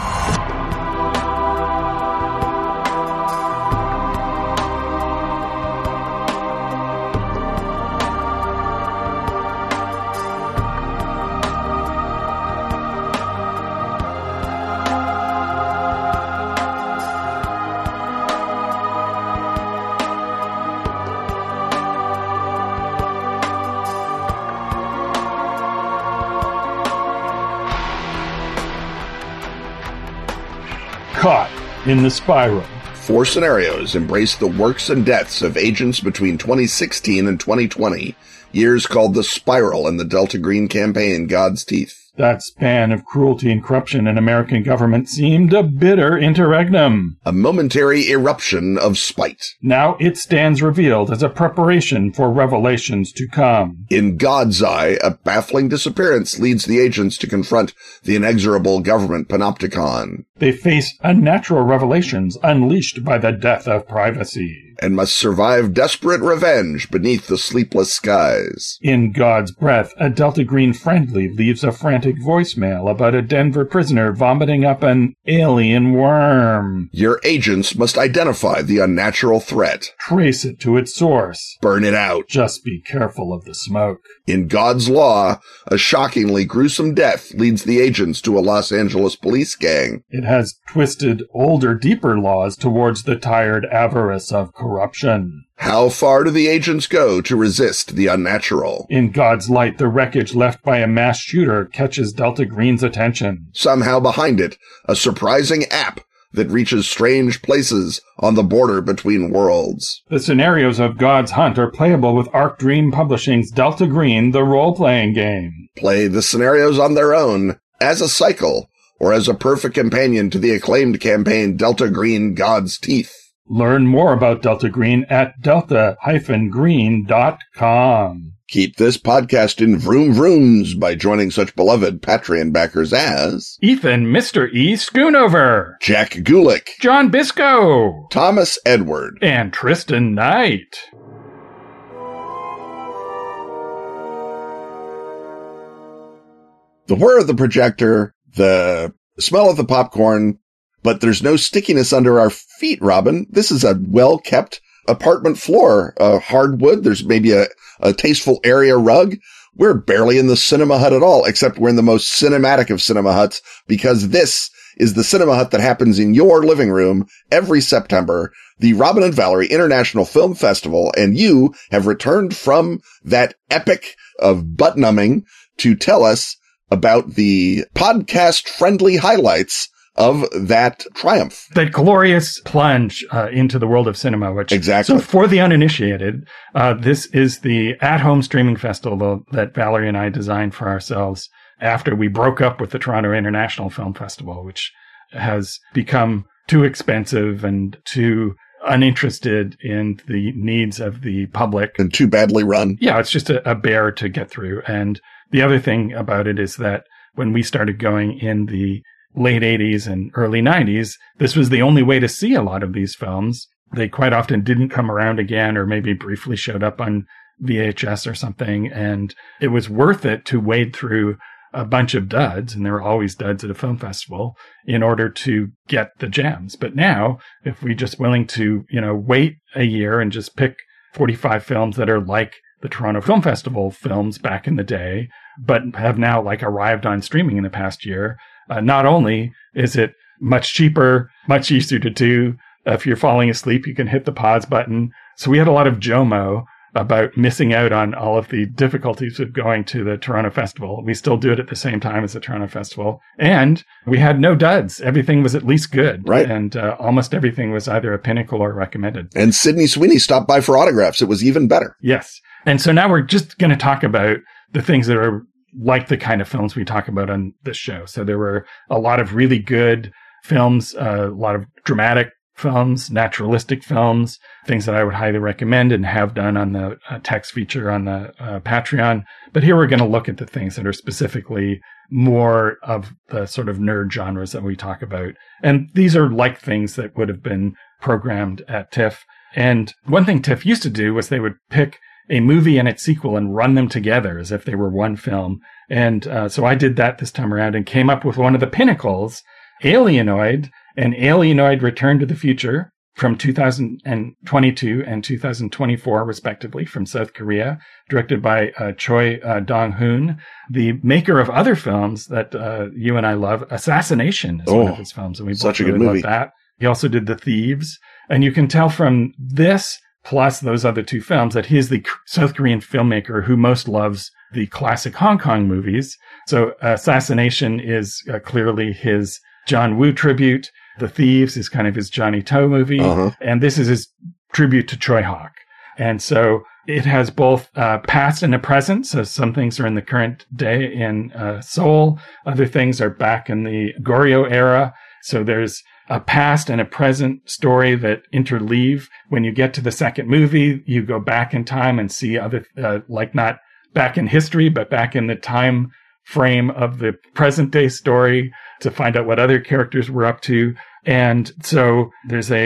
Caught in the Spiral. Four scenarios embrace the works and deaths of agents between twenty sixteen and twenty twenty, years called the Spiral in the Delta Green campaign God's Teeth. That span of cruelty and corruption in American government seemed a bitter interregnum. A momentary eruption of spite. Now it stands revealed as a preparation for revelations to come. In God's Eye, a baffling disappearance leads the agents to confront the inexorable government panopticon. They face unnatural revelations unleashed by the death of privacy. and must survive desperate revenge beneath the sleepless skies. In God's breath, a Delta Green friendly leaves a frantic voicemail about a Denver prisoner vomiting up an alien worm. Your agents must identify the unnatural threat. Trace it to its source. Burn it out. Just be careful of the smoke. In God's law, a shockingly gruesome death leads the agents to a Los Angeles police gang. It has twisted older, deeper laws towards the tired avarice of corruption. How far do the agents go to resist the unnatural? In God's light, the wreckage left by a mass shooter catches Delta Green's attention. Somehow behind it, a surprising app that reaches strange places on the border between worlds. The scenarios of God's Hunt are playable with Arc Dream Publishing's Delta Green, the role-playing game. Play the scenarios on their own, as a cycle, or as a perfect companion to the acclaimed campaign Delta Green God's Teeth. Learn more about Delta Green at delta dash green dot com. Keep this podcast in vroom vrooms by joining such beloved Patreon backers as Ethan, Mister E. Schoonover, Jack Gulick, John Bisco, Thomas Edward, and Tristan Knight. The whir of the projector, the smell of the popcorn, but there's no stickiness under our feet, Robin. This is a well-kept apartment floor, uh, hardwood. There's maybe a, a tasteful area rug. We're barely in the cinema hut at all, except we're in the most cinematic of cinema huts, because this is the cinema hut that happens in your living room every September, the Robin and Valerie International Film Festival, and you have returned from that epic of butt-numbing to tell us about the podcast-friendly highlights of that triumph. That glorious plunge uh, into the world of cinema. Which, exactly. So for the uninitiated, uh, this is the at-home streaming festival that Valerie and I designed for ourselves after we broke up with the Toronto International Film Festival, which has become too expensive and too uninterested in the needs of the public. And too badly run. Yeah, it's just a, a bear to get through. And the other thing about it is that when we started going in the late eighties and early nineties, this was the only way to see a lot of these films. They quite often didn't come around again, or maybe briefly showed up on V H S or something. And it was worth it to wade through a bunch of duds, and there were always duds at a film festival, in order to get the gems. But now, if we're just willing to, you know, wait a year and just pick forty-five films that are like the Toronto Film Festival films back in the day, but have now like arrived on streaming in the past year, Uh, not only is it much cheaper, much easier to do. Uh, if you're falling asleep, you can hit the pause button. So we had a lot of JOMO about missing out on all of the difficulties of going to the Toronto Festival. We still do it at the same time as the Toronto Festival. And we had no duds. Everything was at least good. Right. And uh, almost everything was either a pinnacle or recommended. And Sydney Sweeney stopped by for autographs. It was even better. Yes. And so now we're just going to talk about the things that are like the kind of films we talk about on this show. So there were a lot of really good films, uh, a lot of dramatic films, naturalistic films, things that I would highly recommend and have done on the uh, text feature on the uh, Patreon. But here we're going to look at the things that are specifically more of the sort of nerd genres that we talk about. And these are like things that would have been programmed at TIFF. And one thing TIFF used to do was they would pick a movie and its sequel and run them together as if they were one film. And uh, so I did that this time around and came up with one of the pinnacles, Alienoid, and Alienoid Return to the Future from two thousand twenty-two and two thousand twenty-four, respectively, from South Korea, directed by uh, Choi uh, Dong-hoon, the maker of other films that uh, you and I love. Assassination is oh, one of his films, and we such both a really good movie. love that. He also did The Thieves, and you can tell from this plus those other two films that he's the South Korean filmmaker who most loves the classic Hong Kong movies. So Assassination is uh, clearly his John Woo tribute. The Thieves is kind of his Johnny To movie. Uh-huh. And this is his tribute to Choi Hawk. And so it has both a past and a present. So some things are in the current day in uh, Seoul. Other things are back in the Goryeo era. So there's a past and a present story that interleave. When you get to the second movie, you go back in time and see other, uh, like not back in history, but back in the time frame of the present day story to find out what other characters were up to. And so there's a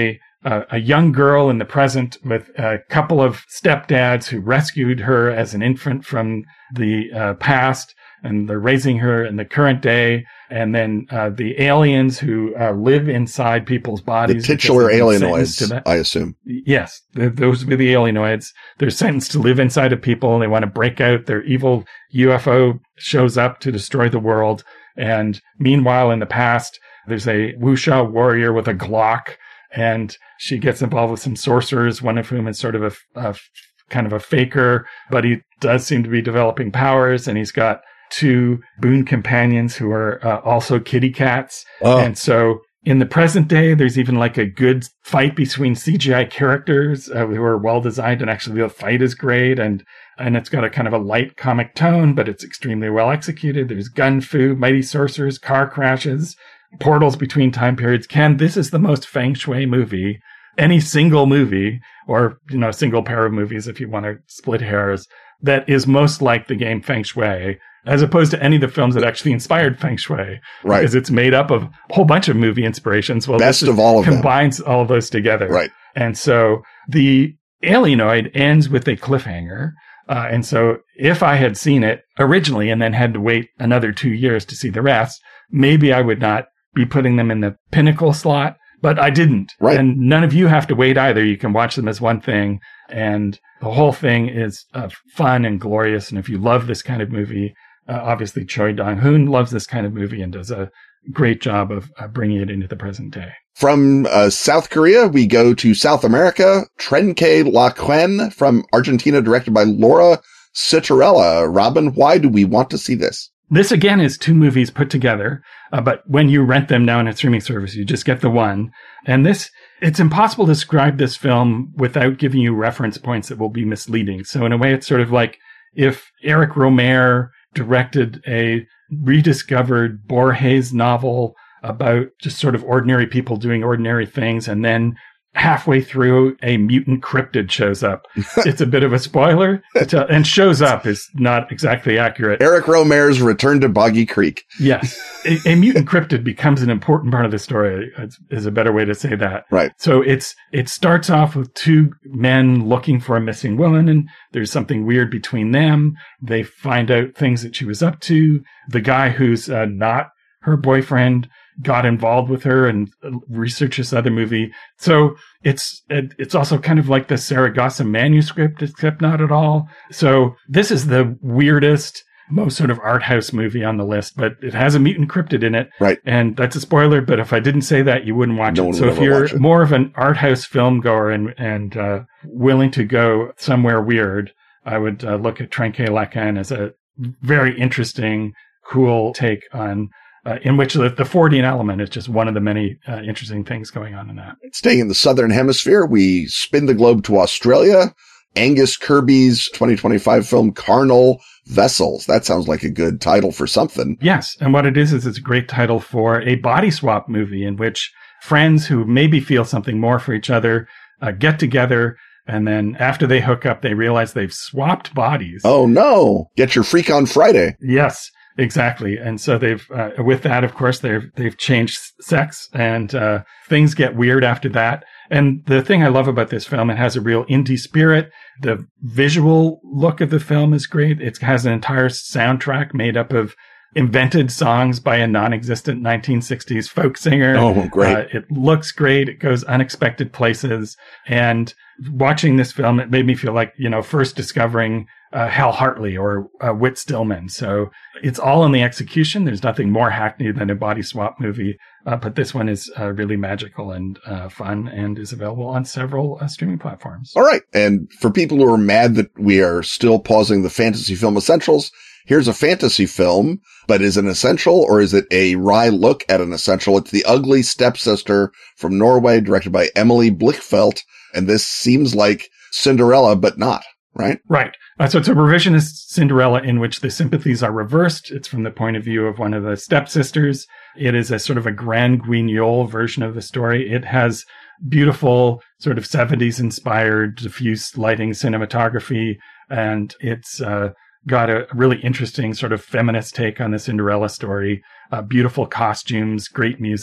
uh, a young girl in the present with a couple of stepdads who rescued her as an infant from the uh, past, and they're raising her in the current day. And then uh, the aliens who uh, live inside people's bodies. The titular alienoids, I assume. Yes, th- those would be the alienoids. They're sentenced to live inside of people, and they want to break out. Their evil U F O shows up to destroy the world. And meanwhile, in the past, there's a wuxia warrior with a Glock, and she gets involved with some sorcerers, one of whom is sort of a, a kind of a faker, but he does seem to be developing powers, and he's got two boon companions who are uh, also kitty cats. Oh. And so in the present day, there's even like a good fight between C G I characters uh, who are well designed, and actually the fight is great, and and it's got a kind of a light comic tone, but it's extremely well executed. There's gun fu, mighty sorcerers, car crashes, portals between time periods. Ken, this is the most feng shui movie, any single movie, or, you know, single pair of movies if you want to split hairs, that is most like the game Feng Shui, as opposed to any of the films that actually inspired Feng Shui. Right. Because it's made up of a whole bunch of movie inspirations. Well, Best this is, of all of combines them. all of those together. Right. And so the Alienoid ends with a cliffhanger. Uh, and so if I had seen it originally and then had to wait another two years to see the rest, maybe I would not be putting them in the pinnacle slot, but I didn't. Right. And none of you have to wait either. You can watch them as one thing, and the whole thing is uh, fun and glorious. And if you love this kind of movie, uh, obviously Choi Dong-hoon loves this kind of movie and does a great job of uh, bringing it into the present day. From uh, South Korea, we go to South America. Trenque La Quen from Argentina, directed by Laura Citarella. Robin, why do we want to see this? This, again, is two movies put together, uh, but when you rent them now in a streaming service, you just get the one. And this, it's impossible to describe this film without giving you reference points that will be misleading. So in a way, it's sort of like if Eric Romer directed a rediscovered Borges novel about just sort of ordinary people doing ordinary things, and then halfway through a mutant cryptid shows up. It's a bit of a spoiler, and shows up is not exactly accurate. Eric Romer's Return to Boggy Creek. Yes. A, a mutant cryptid becomes an important part of the story, is a better way to say that. Right. So it's it starts off with two men looking for a missing woman, and there's something weird between them. They find out things that she was up to. The guy who's uh, not her boyfriend got involved with her and researched this other movie. So it's it's also kind of like the Saragossa manuscript, except not at all. So this is the weirdest, most sort of art house movie on the list, but it has a mutant cryptid in it. Right. And that's a spoiler, but if I didn't say that, you wouldn't watch no it. So if you're it. more of an art house film goer and, and uh, willing to go somewhere weird, I would uh, look at Trenque La Quen as a very interesting, cool take on Uh, in which the, the Fordian element is just one of the many uh, interesting things going on in that. Staying in the Southern Hemisphere, we spin the globe to Australia. Angus Kirby's twenty twenty-five film Carnal Vessels. That sounds like a good title for something. Yes. And what it is, is it's a great title for a body swap movie in which friends who maybe feel something more for each other uh, get together. And then after they hook up, they realize they've swapped bodies. Oh, no. Get your freak on Friday. Yes. Exactly. And so they've, uh, with that, of course, they've, they've changed sex, and, uh, things get weird after that. And the thing I love about this film, it has a real indie spirit. The visual look of the film is great. It has an entire soundtrack made up of invented songs by a non-existent nineteen sixties folk singer. Oh, great. Uh, it looks great. It goes unexpected places. And watching this film, it made me feel like, you know, first discovering uh, Hal Hartley or uh, Whit Stillman. So it's all in the execution. There's nothing more hackneyed than a body swap movie. Uh, but this one is uh, really magical and uh, fun, and is available on several uh, streaming platforms. All right. And for people who are mad that we are still pausing the fantasy film essentials, here's a fantasy film, but is it an essential, or is it a wry look at an essential? It's The Ugly Stepsister from Norway, directed by Emily Blichfeldt. And this seems like Cinderella, but not, right? Right. Uh, so it's a revisionist Cinderella in which the sympathies are reversed. It's from the point of view of one of the stepsisters. It is a sort of a grand guignol version of the story. It has beautiful sort of seventies inspired diffuse lighting cinematography. And it's, uh, got a really interesting sort of feminist take on the Cinderella story, uh, beautiful costumes, great music.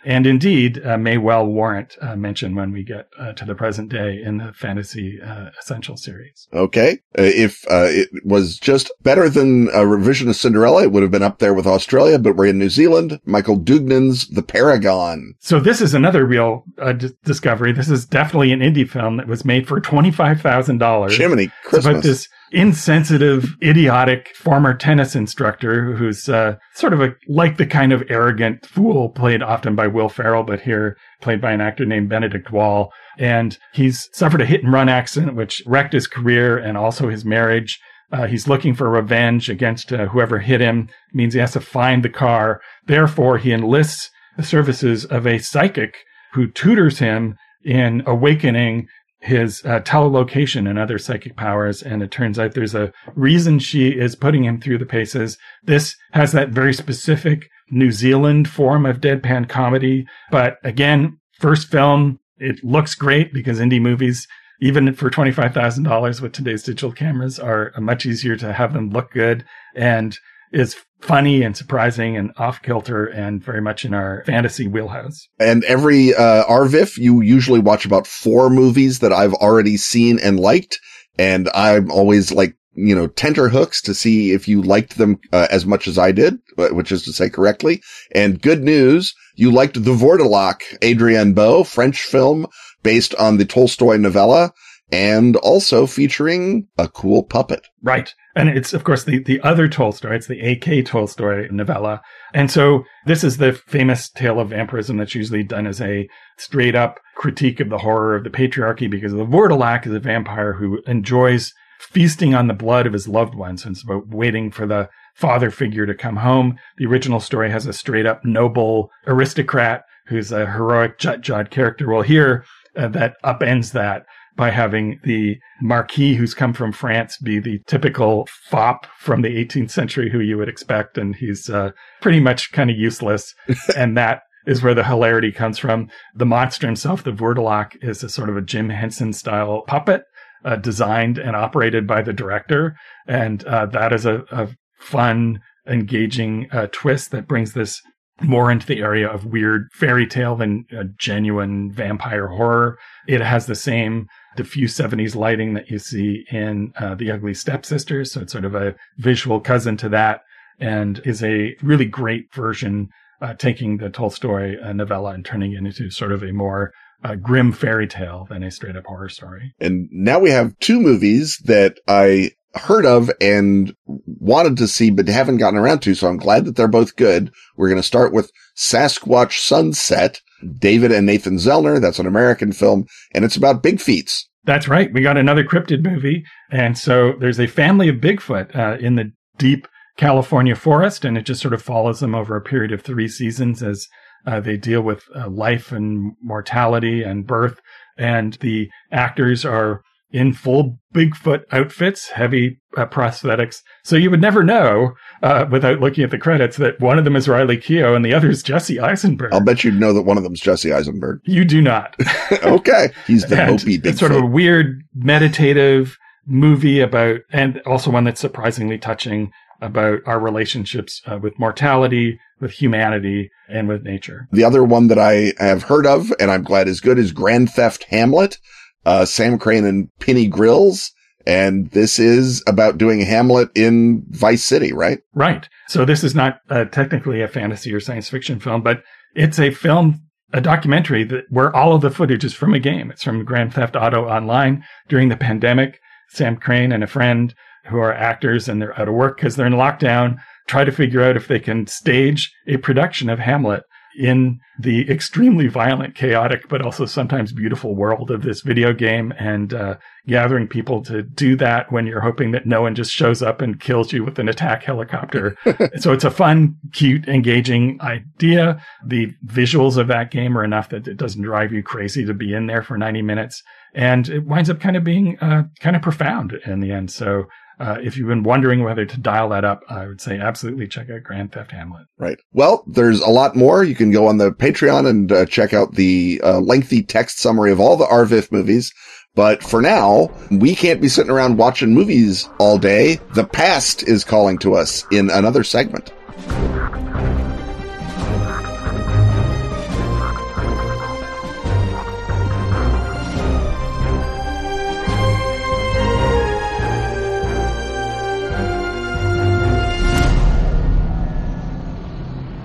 and indeed uh, may well warrant uh, mention when we get uh, to the present day in the Fantasy uh, Essential series. Okay. Uh, if uh, it was just better than a revision of Cinderella, it would have been up there with Australia, but we're in New Zealand. Michael Duignan's The Paragon. So this is another real uh, d- discovery. This is definitely an indie film that was made for twenty-five thousand dollars. Jiminy Christmas. It's about this insensitive, idiotic former tennis instructor who's uh, sort of a like the kind of arrogant fool played often by Will Ferrell, but here played by an actor named Benedict Wall. And he's suffered a hit and run accident, which wrecked his career and also his marriage. Uh, he's looking for revenge against uh, whoever hit him. It means he has to find the car. Therefore, he enlists the services of a psychic who tutors him in awakening his uh, telolocation and other psychic powers. And it turns out there's a reason she is putting him through the paces. This has that very specific New Zealand form of deadpan comedy. But again, first film, it looks great because indie movies, even for twenty-five thousand dollars with today's digital cameras, are much easier to have them look good, and is funny and surprising and off-kilter and very much in our fantasy wheelhouse. And every uh, R V I F, you usually watch about four movies that I've already seen and liked. And I'm always like, you know, tenterhooks to see if you liked them uh, as much as I did, which is to say correctly. And good news, you liked The Vordelak, Adrienne Beau, French film based on the Tolstoy novella, and also featuring a cool puppet. Right. And it's, of course, the, the other Tolstoy. It's the A K Tolstoy novella. And so this is the famous tale of vampirism that's usually done as a straight up critique of the horror of the patriarchy, because the Vordelak is a vampire who enjoys feasting on the blood of his loved ones. And it's about waiting for the father figure to come home. The original story has a straight up noble aristocrat who's a heroic jut-jawed character. Well, here uh, that upends that by having the Marquis who's come from France be the typical fop from the eighteenth century who you would expect. And he's uh, pretty much kind of useless. And that is where the hilarity comes from. The monster himself, the Vordelak, is a sort of a Jim Henson style puppet uh, designed and operated by the director. And uh, that is a, a fun, engaging uh, twist that brings this more into the area of weird fairy tale than uh, genuine vampire horror. It has the same diffuse seventies lighting that you see in uh, The Ugly Stepsisters. So it's sort of a visual cousin to that, and is a really great version, uh, taking the Tolstoy uh, novella and turning it into sort of a more uh, grim fairy tale than a straight up horror story. And now we have two movies that I heard of and wanted to see, but haven't gotten around to. So I'm glad that they're both good. We're going to start with Sasquatch Sunset, David and Nathan Zellner. That's an American film, and it's about big feats. That's right. We got another cryptid movie. And so there's a family of Bigfoot uh, in the deep California forest, and it just sort of follows them over a period of three seasons as uh, they deal with uh, life and mortality and birth. And the actors are in full Bigfoot outfits, heavy uh, prosthetics. So you would never know uh, without looking at the credits that one of them is Riley Keough and the other is Jesse Eisenberg. I'll bet you'd know that one of them's Jesse Eisenberg. You do not. Okay. He's the mopey Bigfoot. It's sort of a weird, meditative movie about, and also one that's surprisingly touching, about our relationships uh, with mortality, with humanity, and with nature. The other one that I have heard of, and I'm glad is good, is Grand Theft Hamlet. Uh, Sam Crane and Penny Grills. And this is about doing Hamlet in Vice City, right? Right. So this is not uh, technically a fantasy or science fiction film, but it's a film, a documentary that where all of the footage is from a game. It's from Grand Theft Auto Online during the pandemic. Sam Crane and a friend who are actors, and they're out of work because they're in lockdown, try to figure out if they can stage a production of Hamlet in the extremely violent, chaotic, but also sometimes beautiful world of this video game, and uh, gathering people to do that when you're hoping that no one just shows up and kills you with an attack helicopter. So it's a fun, cute, engaging idea. The visuals of that game are enough that it doesn't drive you crazy to be in there for ninety minutes. And it winds up kind of being uh, kind of profound in the end. So Uh, if you've been wondering whether to dial that up, I would say absolutely check out Grand Theft Hamlet. Right. Well, there's a lot more. You can go on the Patreon and uh, check out the uh, lengthy text summary of all the R V I F movies. But for now, we can't be sitting around watching movies all day. The past is calling to us in another segment.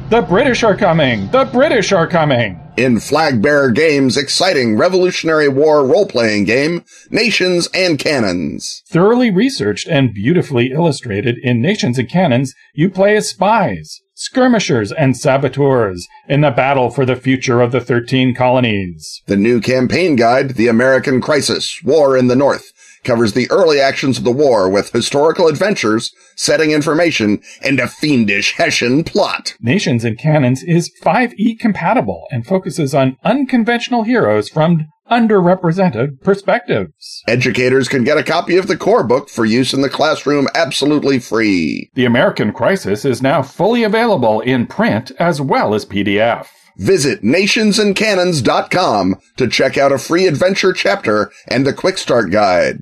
The British are coming! The British are coming! In Flag Bearer Games' exciting Revolutionary War role-playing game, Nations and Cannons. Thoroughly researched and beautifully illustrated, in Nations and Cannons, you play as spies, skirmishers, and saboteurs in the battle for the future of the thirteen colonies. The new campaign guide, The American Crisis, War in the North, covers the early actions of the war with historical adventures, setting information, and a fiendish Hessian plot. Nations and Cannons is five E compatible and focuses on unconventional heroes from underrepresented perspectives. Educators can get a copy of the core book for use in the classroom absolutely free. The American Crisis is now fully available in print as well as P D F. Visit nations and cannons dot com to check out a free adventure chapter and a quick start guide.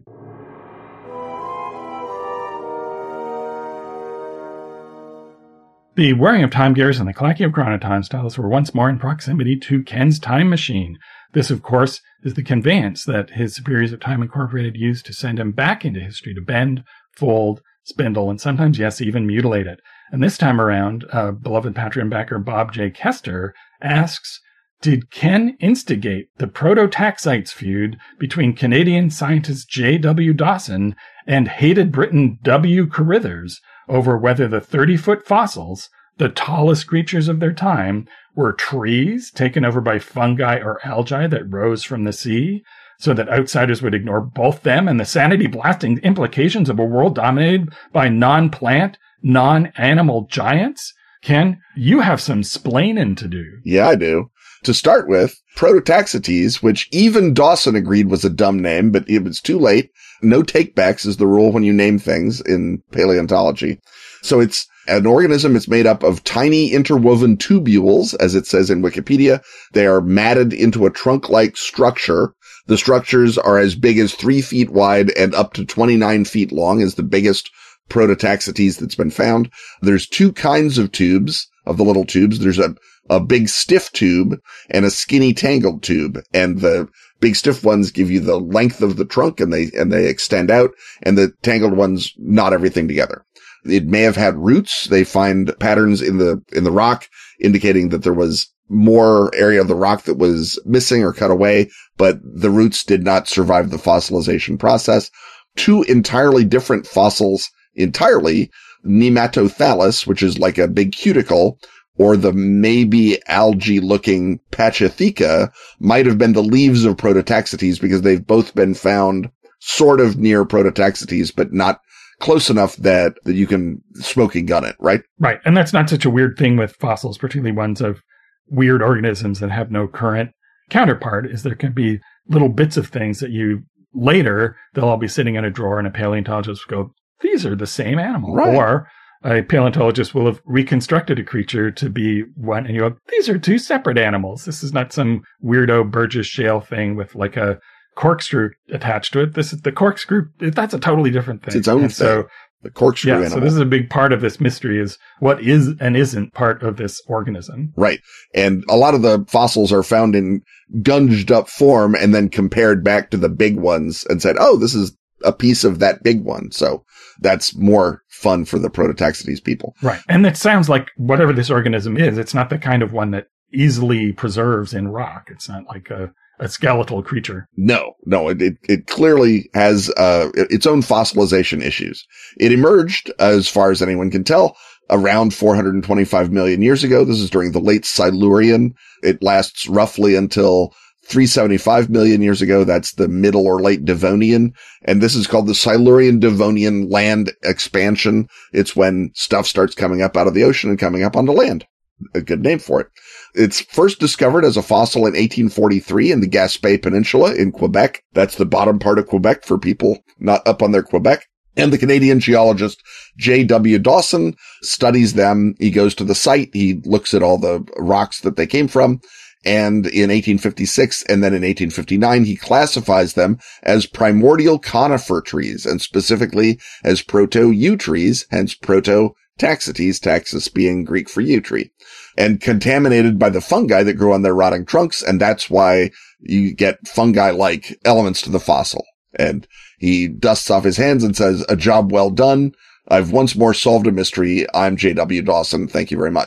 The wearing of time gears and the collecting of chronotime styles were once more in proximity to Ken's time machine. This, of course, is the conveyance that his superiors of Time Incorporated used to send him back into history to bend, fold, spindle, and sometimes, yes, even mutilate it. And this time around, uh, beloved Patreon backer Bob J. Kester asks, did Ken instigate the proto-taxites feud between Canadian scientist J W. Dawson and hated Briton W. Carithers over whether the thirty-foot fossils, the tallest creatures of their time, were trees taken over by fungi or algae that rose from the sea, so that outsiders would ignore both them and the sanity-blasting implications of a world dominated by non-plant, non-animal giants? Ken, you have some splaining to do. Yeah, I do. To start with, Prototaxites, which even Dawson agreed was a dumb name, but it was too late. No takebacks is the rule when you name things in paleontology. So it's an organism. It's made up of tiny interwoven tubules, as it says in Wikipedia. They are matted into a trunk-like structure. The structures are as big as three feet wide and up to twenty-nine feet long, is the biggest Prototaxites that's been found. There's two kinds of tubes, of the little tubes. There's a, a big stiff tube and a skinny tangled tube. And the big stiff ones give you the length of the trunk and they, and they extend out, and the tangled ones knot everything together. It may have had roots. They find patterns in the, in the rock indicating that there was more area of the rock that was missing or cut away, but the roots did not survive the fossilization process. Two entirely different fossils entirely, Nematothallis, which is like a big cuticle, or the maybe algae-looking Pachytheca, might have been the leaves of Prototaxites because they've both been found sort of near Prototaxites, but not close enough that, that you can smoking gun it, right? Right. And that's not such a weird thing with fossils, particularly ones of weird organisms that have no current counterpart, is there can be little bits of things that you later, they'll all be sitting in a drawer and a paleontologist will go, these are the same animal. Right. Or a paleontologist will have reconstructed a creature to be one, and you go, these are two separate animals. This is not some weirdo Burgess Shale thing with like a corkscrew attached to it. This is the corkscrew. That's a totally different thing. It's its own and thing. So, the corkscrew yeah, animal. so this is a big part of this mystery, is what is and isn't part of this organism. Right. And a lot of the fossils are found in gunged up form and then compared back to the big ones and said, oh, this is a piece of that big one. So that's more fun for the Prototaxites people. Right. And it sounds like whatever this organism is, it's not the kind of one that easily preserves in rock. It's not like a, a skeletal creature. No, no, it, it, it clearly has, uh, its own fossilization issues. It emerged, as far as anyone can tell, around four hundred twenty-five million years ago. This is during the late Silurian. It lasts roughly until three hundred seventy-five million years ago. That's the middle or late Devonian. And this is called the Silurian Devonian land expansion. It's when stuff starts coming up out of the ocean and coming up onto land. A good name for it. It's first discovered as a fossil in eighteen forty-three in the Gaspé Peninsula in Quebec. That's the bottom part of Quebec for people not up on their Quebec. And the Canadian geologist J W. Dawson studies them. He goes to the site. He looks at all the rocks that they came from. And in eighteen fifty-six and then in eighteen fifty-nine, he classifies them as primordial conifer trees, and specifically as proto-yew trees, hence Proto-Taxites, taxis being Greek for yew tree, and contaminated by the fungi that grow on their rotting trunks. And that's why you get fungi-like elements to the fossil. And he dusts off his hands and says, a job well done. I've once more solved a mystery. I'm J W. Dawson. Thank you very much.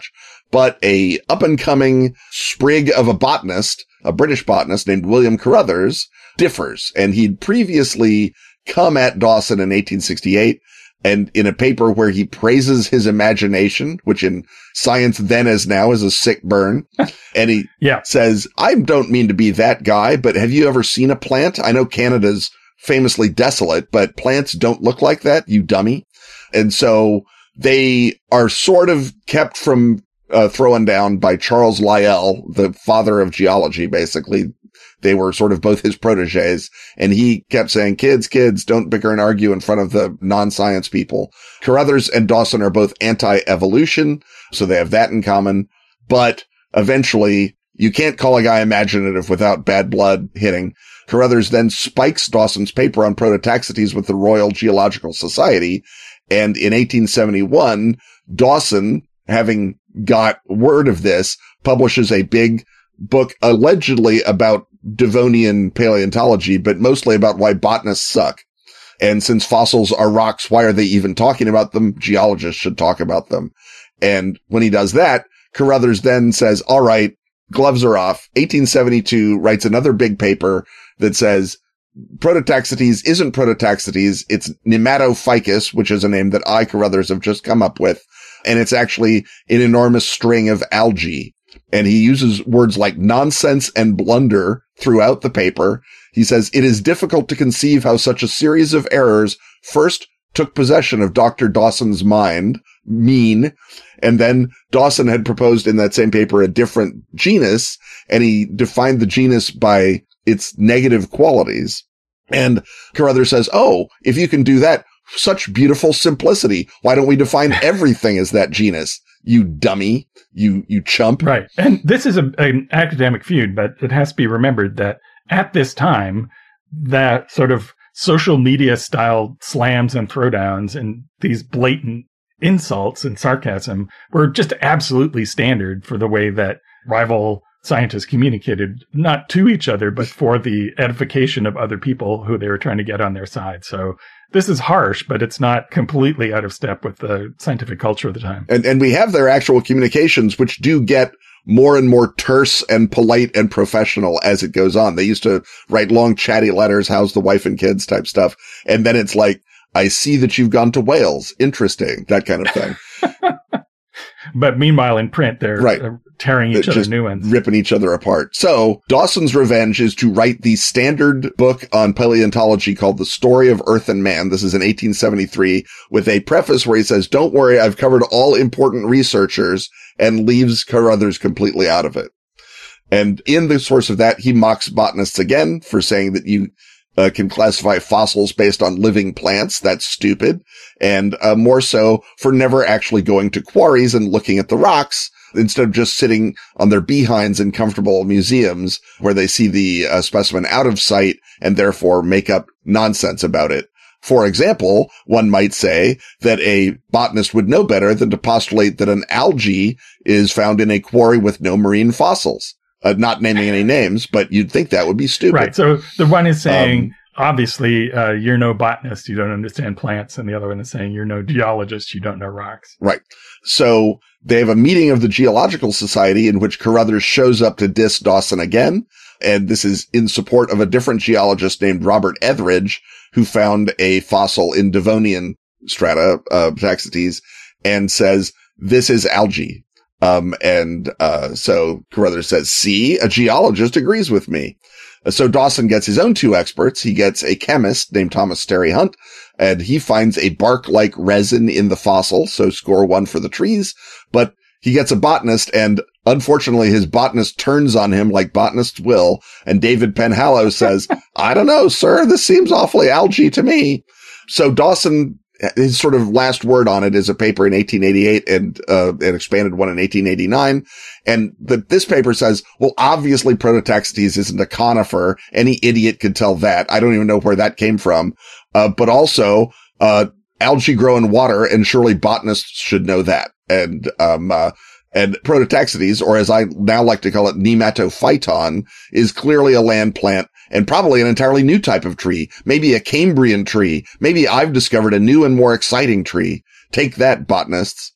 but a up-and-coming sprig of a botanist, a British botanist named William Carruthers, differs. And he'd previously come at Dawson in eighteen sixty-eight, and in a paper where he praises his imagination, which in science then as now is a sick burn. And he yeah. says, I don't mean to be that guy, but have you ever seen a plant? I know Canada's famously desolate, but plants don't look like that, you dummy. And so they are sort of kept from uh, throwing down by Charles Lyell, the father of geology, basically. They were sort of both his proteges, and he kept saying, kids, kids, don't bicker and argue in front of the non-science people. Carruthers and Dawson are both anti-evolution, so they have that in common. But eventually, you can't call a guy imaginative without bad blood hitting. Carruthers then spikes Dawson's paper on prototaxites with the Royal Geological Society, and in eighteen seventy-one, Dawson, having got word of this, publishes a big book allegedly about Devonian paleontology, but mostly about why botanists suck. And since fossils are rocks, why are they even talking about them? Geologists should talk about them. And when he does that, Carruthers then says, all right, gloves are off. eighteen seventy-two writes another big paper that says Prototaxites isn't Prototaxites. It's Nematophycus, which is a name that I, Carruthers, have just come up with. And it's actually an enormous string of algae. And he uses words like nonsense and blunder throughout the paper. He says, it is difficult to conceive how such a series of errors first took possession of Doctor Dawson's mind, mean, and then Dawson had proposed in that same paper a different genus, and he defined the genus by its negative qualities. And Carruthers says, oh, if you can do that, such beautiful simplicity. Why don't we define everything as that genus? You dummy, you, you chump. Right. And this is a, an academic feud, but it has to be remembered that at this time, that sort of social media style slams and throwdowns and these blatant insults and sarcasm were just absolutely standard for the way that rival scientists communicated, not to each other, but for the edification of other people who they were trying to get on their side. So this is harsh, but it's not completely out of step with the scientific culture of the time. And and we have their actual communications, which do get more and more terse and polite and professional as it goes on. They used to write long chatty letters, how's the wife and kids type stuff. And then it's like, I see that you've gone to Wales. Interesting. That kind of thing. But meanwhile, in print, they're right. uh, tearing each other new ones. Ripping each other apart. So Dawson's revenge is to write the standard book on paleontology called The Story of Earth and Man. This is in eighteen seventy-three with a preface where he says, don't worry, I've covered all important researchers, and leaves Carruthers completely out of it. And in the source of that, he mocks botanists again for saying that you Uh, can classify fossils based on living plants. That's stupid. And uh, more so for never actually going to quarries and looking at the rocks instead of just sitting on their behinds in comfortable museums where they see the uh, specimen out of sight and therefore make up nonsense about it. For example, one might say that a botanist would know better than to postulate that an algae is found in a quarry with no marine fossils. Uh, not naming any names, but you'd think that would be stupid. Right. So the one is saying, um, obviously, uh, you're no botanist, you don't understand plants. And the other one is saying, you're no geologist, you don't know rocks. Right. So they have a meeting of the Geological Society in which Carruthers shows up to diss Dawson again. And this is in support of a different geologist named Robert Etheridge, who found a fossil in Devonian strata, uh, Taxites, and says, this is algae. Um, and, uh, so Carruthers says, see, a geologist agrees with me. Uh, so Dawson gets his own two experts. He gets a chemist named Thomas Sterry Hunt, and he finds a bark-like resin in the fossil. So score one for the trees, but he gets a botanist, and unfortunately his botanist turns on him like botanists will. And David Penhallow says, I don't know, sir, this seems awfully algae to me. So Dawson, his sort of last word on it is a paper in eighteen eighty-eight and uh, an expanded one in eighteen eighty-nine. And the, this paper says, well, obviously Prototaxites isn't a conifer. Any idiot could tell that. I don't even know where that came from. Uh, but also, uh, algae grow in water, and surely botanists should know that. And, um, uh, and Prototaxites, or as I now like to call it, Nematophyton, is clearly a land plant and probably an entirely new type of tree, maybe a Cambrian tree. Maybe I've discovered a new and more exciting tree. Take that, botanists.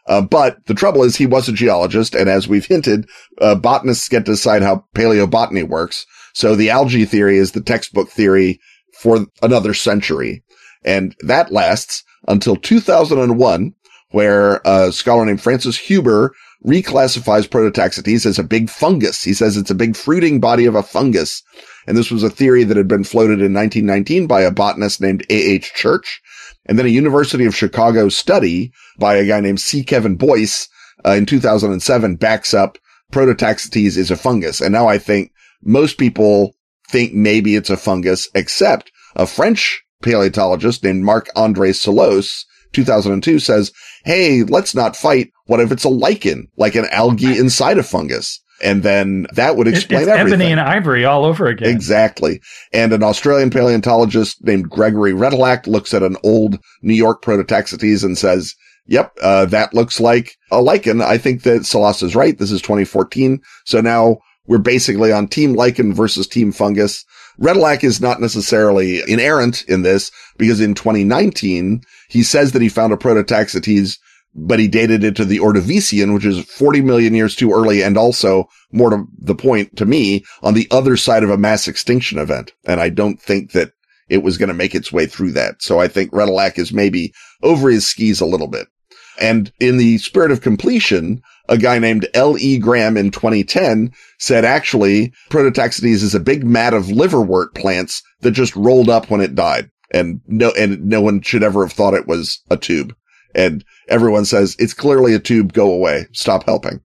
Uh, but the trouble is he was a geologist. And as we've hinted, uh, botanists get to decide how paleobotany works. So the algae theory is the textbook theory for another century. And that lasts until two thousand one, where a scholar named Francis Huber reclassifies Prototaxites as a big fungus. He says it's a big fruiting body of a fungus. And this was a theory that had been floated in nineteen nineteen by a botanist named A H Church. And then a University of Chicago study by a guy named C. Kevin Boyce uh, in two thousand seven backs up Prototaxites is a fungus. And now I think most people think maybe it's a fungus, except a French paleontologist named Marc-André Selous, two thousand two, says, hey, let's not fight. What if it's a lichen, like an algae inside a fungus? And then that would explain it's everything. Ebony and ivory all over again. Exactly. And an Australian paleontologist named Gregory Redelac looks at an old New York Prototaxites and says, yep, uh, that looks like a lichen. I think that Selous is right. This is twenty fourteen. So now we're basically on team lichen versus team fungus. Redelac is not necessarily inerrant in this because in twenty nineteen, he says that he found a Prototaxites, but he dated it to the Ordovician, which is forty million years too early. And also, more to the point to me, on the other side of a mass extinction event. And I don't think that it was going to make its way through that. So I think Redelac is maybe over his skis a little bit. And in the spirit of completion, a guy named L E Graham in twenty ten said actually Prototaxites is a big mat of liverwort plants that just rolled up when it died. And no, and no one should ever have thought it was a tube. And everyone says it's clearly a tube. Go away. Stop helping.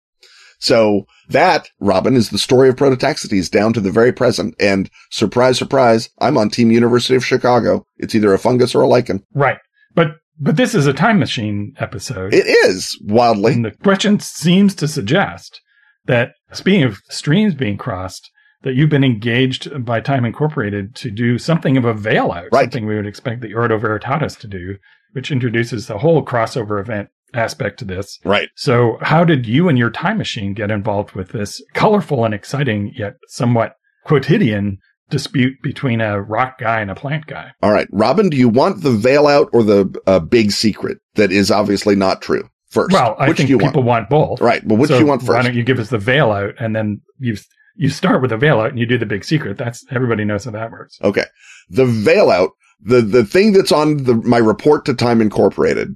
So that, Robin, is the story of Prototaxites down to the very present. And surprise, surprise, I'm on Team University of Chicago. It's either a fungus or a lichen. Right. But But this is a time machine episode. It is, wildly. And the question seems to suggest that, speaking of streams being crossed, that you've been engaged by Time Incorporated to do something of a veil out, right. Something we would expect the Ordo Veritatis to do, which introduces the whole crossover event aspect to this. Right. So how did you and your time machine get involved with this colorful and exciting, yet somewhat quotidian dispute between a rock guy and a plant guy? All right. Robin, do you want the veil out or the uh, big secret that is obviously not true first? Well, I which think do you people want? want both. Right. Well, which so do you want first? Why don't you give us the veil out and then you you start with the veil out and you do the big secret. That's everybody knows how that works. Okay. The veil out, the, the thing that's on the, my report to Time Incorporated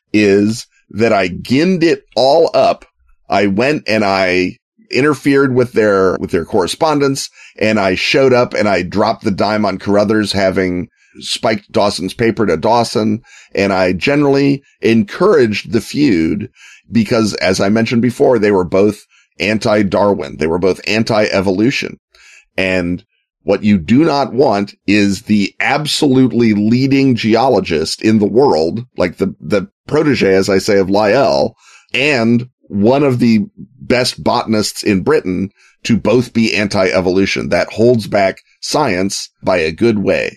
is that I ginned it all up. I went and I interfered with their, with their correspondence, and I showed up and I dropped the dime on Carruthers having spiked Dawson's paper to Dawson. And I generally encouraged the feud because, as I mentioned before, they were both anti-Darwin. They were both anti-evolution. And what you do not want is the absolutely leading geologist in the world, like the, the protege, as I say, of Lyell, and one of the best botanists in Britain to both be anti-evolution. That holds back science by a good way.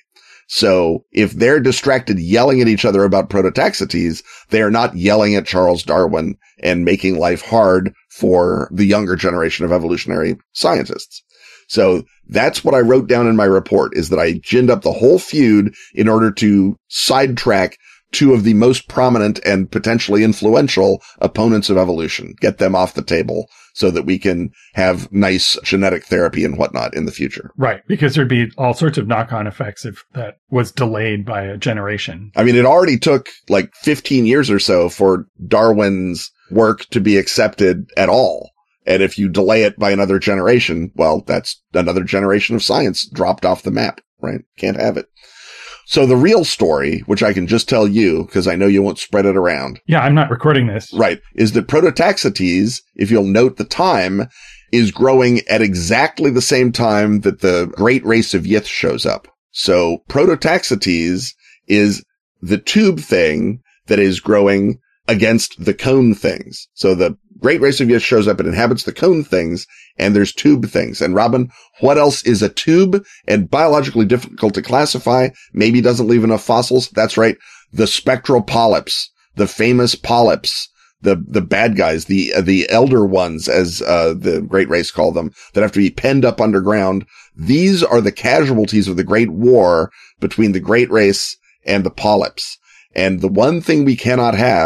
So if they're distracted yelling at each other about Prototaxites, they are not yelling at Charles Darwin and making life hard for the younger generation of evolutionary scientists. So that's what I wrote down in my report, is that I ginned up the whole feud in order to sidetrack two of the most prominent and potentially influential opponents of evolution, get them off the table so that we can have nice genetic therapy and whatnot in the future. Right, because there'd be all sorts of knock-on effects if that was delayed by a generation. I mean, it already took like fifteen years or so for Darwin's work to be accepted at all. And if you delay it by another generation, well, that's another generation of science dropped off the map, right? Can't have it. So the real story, which I can just tell you because I know you won't spread it around. Yeah, I'm not recording this. Right. Is that Prototaxites, if you'll note the time, is growing at exactly the same time that the great race of Yith shows up. So Prototaxites is the tube thing that is growing against the cone things. So the great race of Yith shows up and inhabits the cone things, and there's tube things. And Robin, what else is a tube and biologically difficult to classify? Maybe doesn't leave enough fossils. That's right. The spectral polyps, the famous polyps, the, the bad guys, the, uh, the elder ones, as, uh, the great race call them, that have to be penned up underground. These are the casualties of the great war between the great race and the polyps. And the one thing we cannot have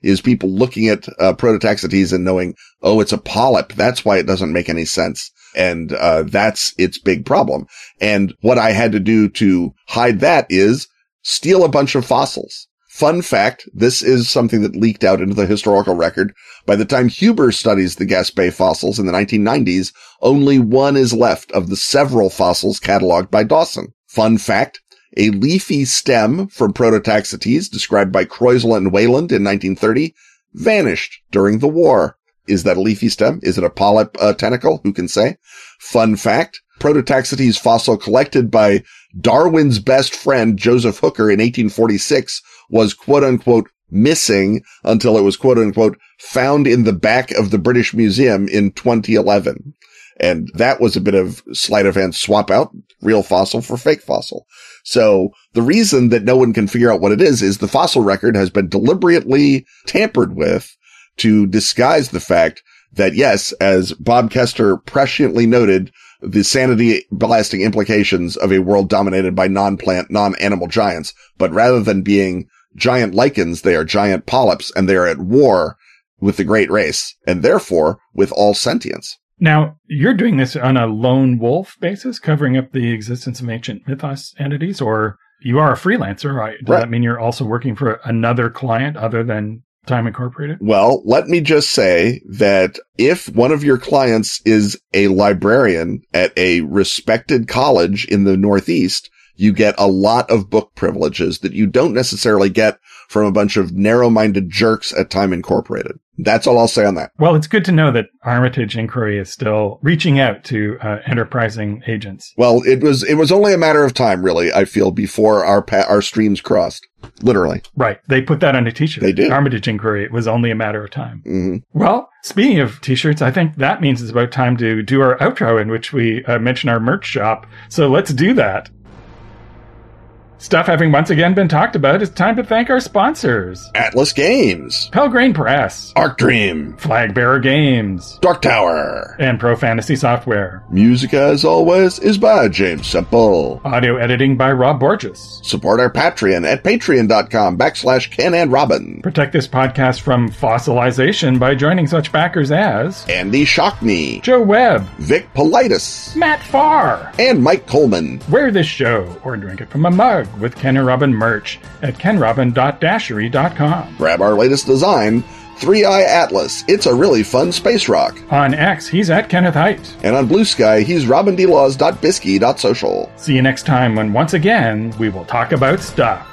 is people looking at uh, Prototaxites and knowing, oh, it's a polyp. That's why it doesn't make any sense. And uh that's its big problem. And what I had to do to hide that is steal a bunch of fossils. Fun fact, this is something that leaked out into the historical record. By the time Huber studies the Gaspé fossils in the nineteen nineties, only one is left of the several fossils cataloged by Dawson. Fun fact, a leafy stem from Prototaxites described by Kreuzl and Wayland in nineteen thirty vanished during the war. Is that a leafy stem? Is it a polyp uh, tentacle? Who can say? Fun fact, Prototaxites fossil collected by Darwin's best friend, Joseph Hooker, in eighteen forty-six was quote-unquote missing until it was quote-unquote found in the back of the British Museum in twenty eleven. And that was a bit of sleight of hand swap out real fossil for fake fossil. So the reason that no one can figure out what it is is the fossil record has been deliberately tampered with to disguise the fact that, yes, as Bob Kester presciently noted, the sanity blasting implications of a world dominated by non-plant, non-animal giants, but rather than being giant lichens, they are giant polyps, and they are at war with the great race, and therefore with all sentience. Now, you're doing this on a lone wolf basis, covering up the existence of ancient mythos entities, or you are a freelancer, right? Does Right. that mean you're also working for another client other than Time Incorporated? Well, let me just say that if one of your clients is a librarian at a respected college in the Northeast, you get a lot of book privileges that you don't necessarily get from a bunch of narrow-minded jerks at Time Incorporated. That's all I'll say on that. Well, it's good to know that Armitage Inquiry is still reaching out to uh, enterprising agents. Well, it was it was only a matter of time, really, I feel, before our pa- our streams crossed. Literally. Right. They put that on a t-shirt. They did. Armitage Inquiry. It was only a matter of time. Mm-hmm. Well, speaking of t-shirts, I think that means it's about time to do our outro in which we uh, mention our merch shop. So let's do that. Stuff having once again been talked about, it's time to thank our sponsors. Atlas Games, Pelgrane Press, Arc Dream, Flagbearer Games, Dark Tower, and Pro Fantasy Software. Music, as always, is by James Semple. Audio editing by Rob Borges. Support our Patreon at patreon.com backslash Ken and Robin. Protect this podcast from fossilization by joining such backers as Andy Shockney, Joe Webb, Vic Politis, Matt Farr, and Mike Coleman. Wear this show or drink it from a mug with Ken and Robin merch at ken robin dot dashery dot com. Grab our latest design, three eye Atlas. It's a really fun space rock. On X, he's at Kenneth Height. And on Blue Sky, he's robin d laws dot bisky dot social. See you next time when once again we will talk about stuff.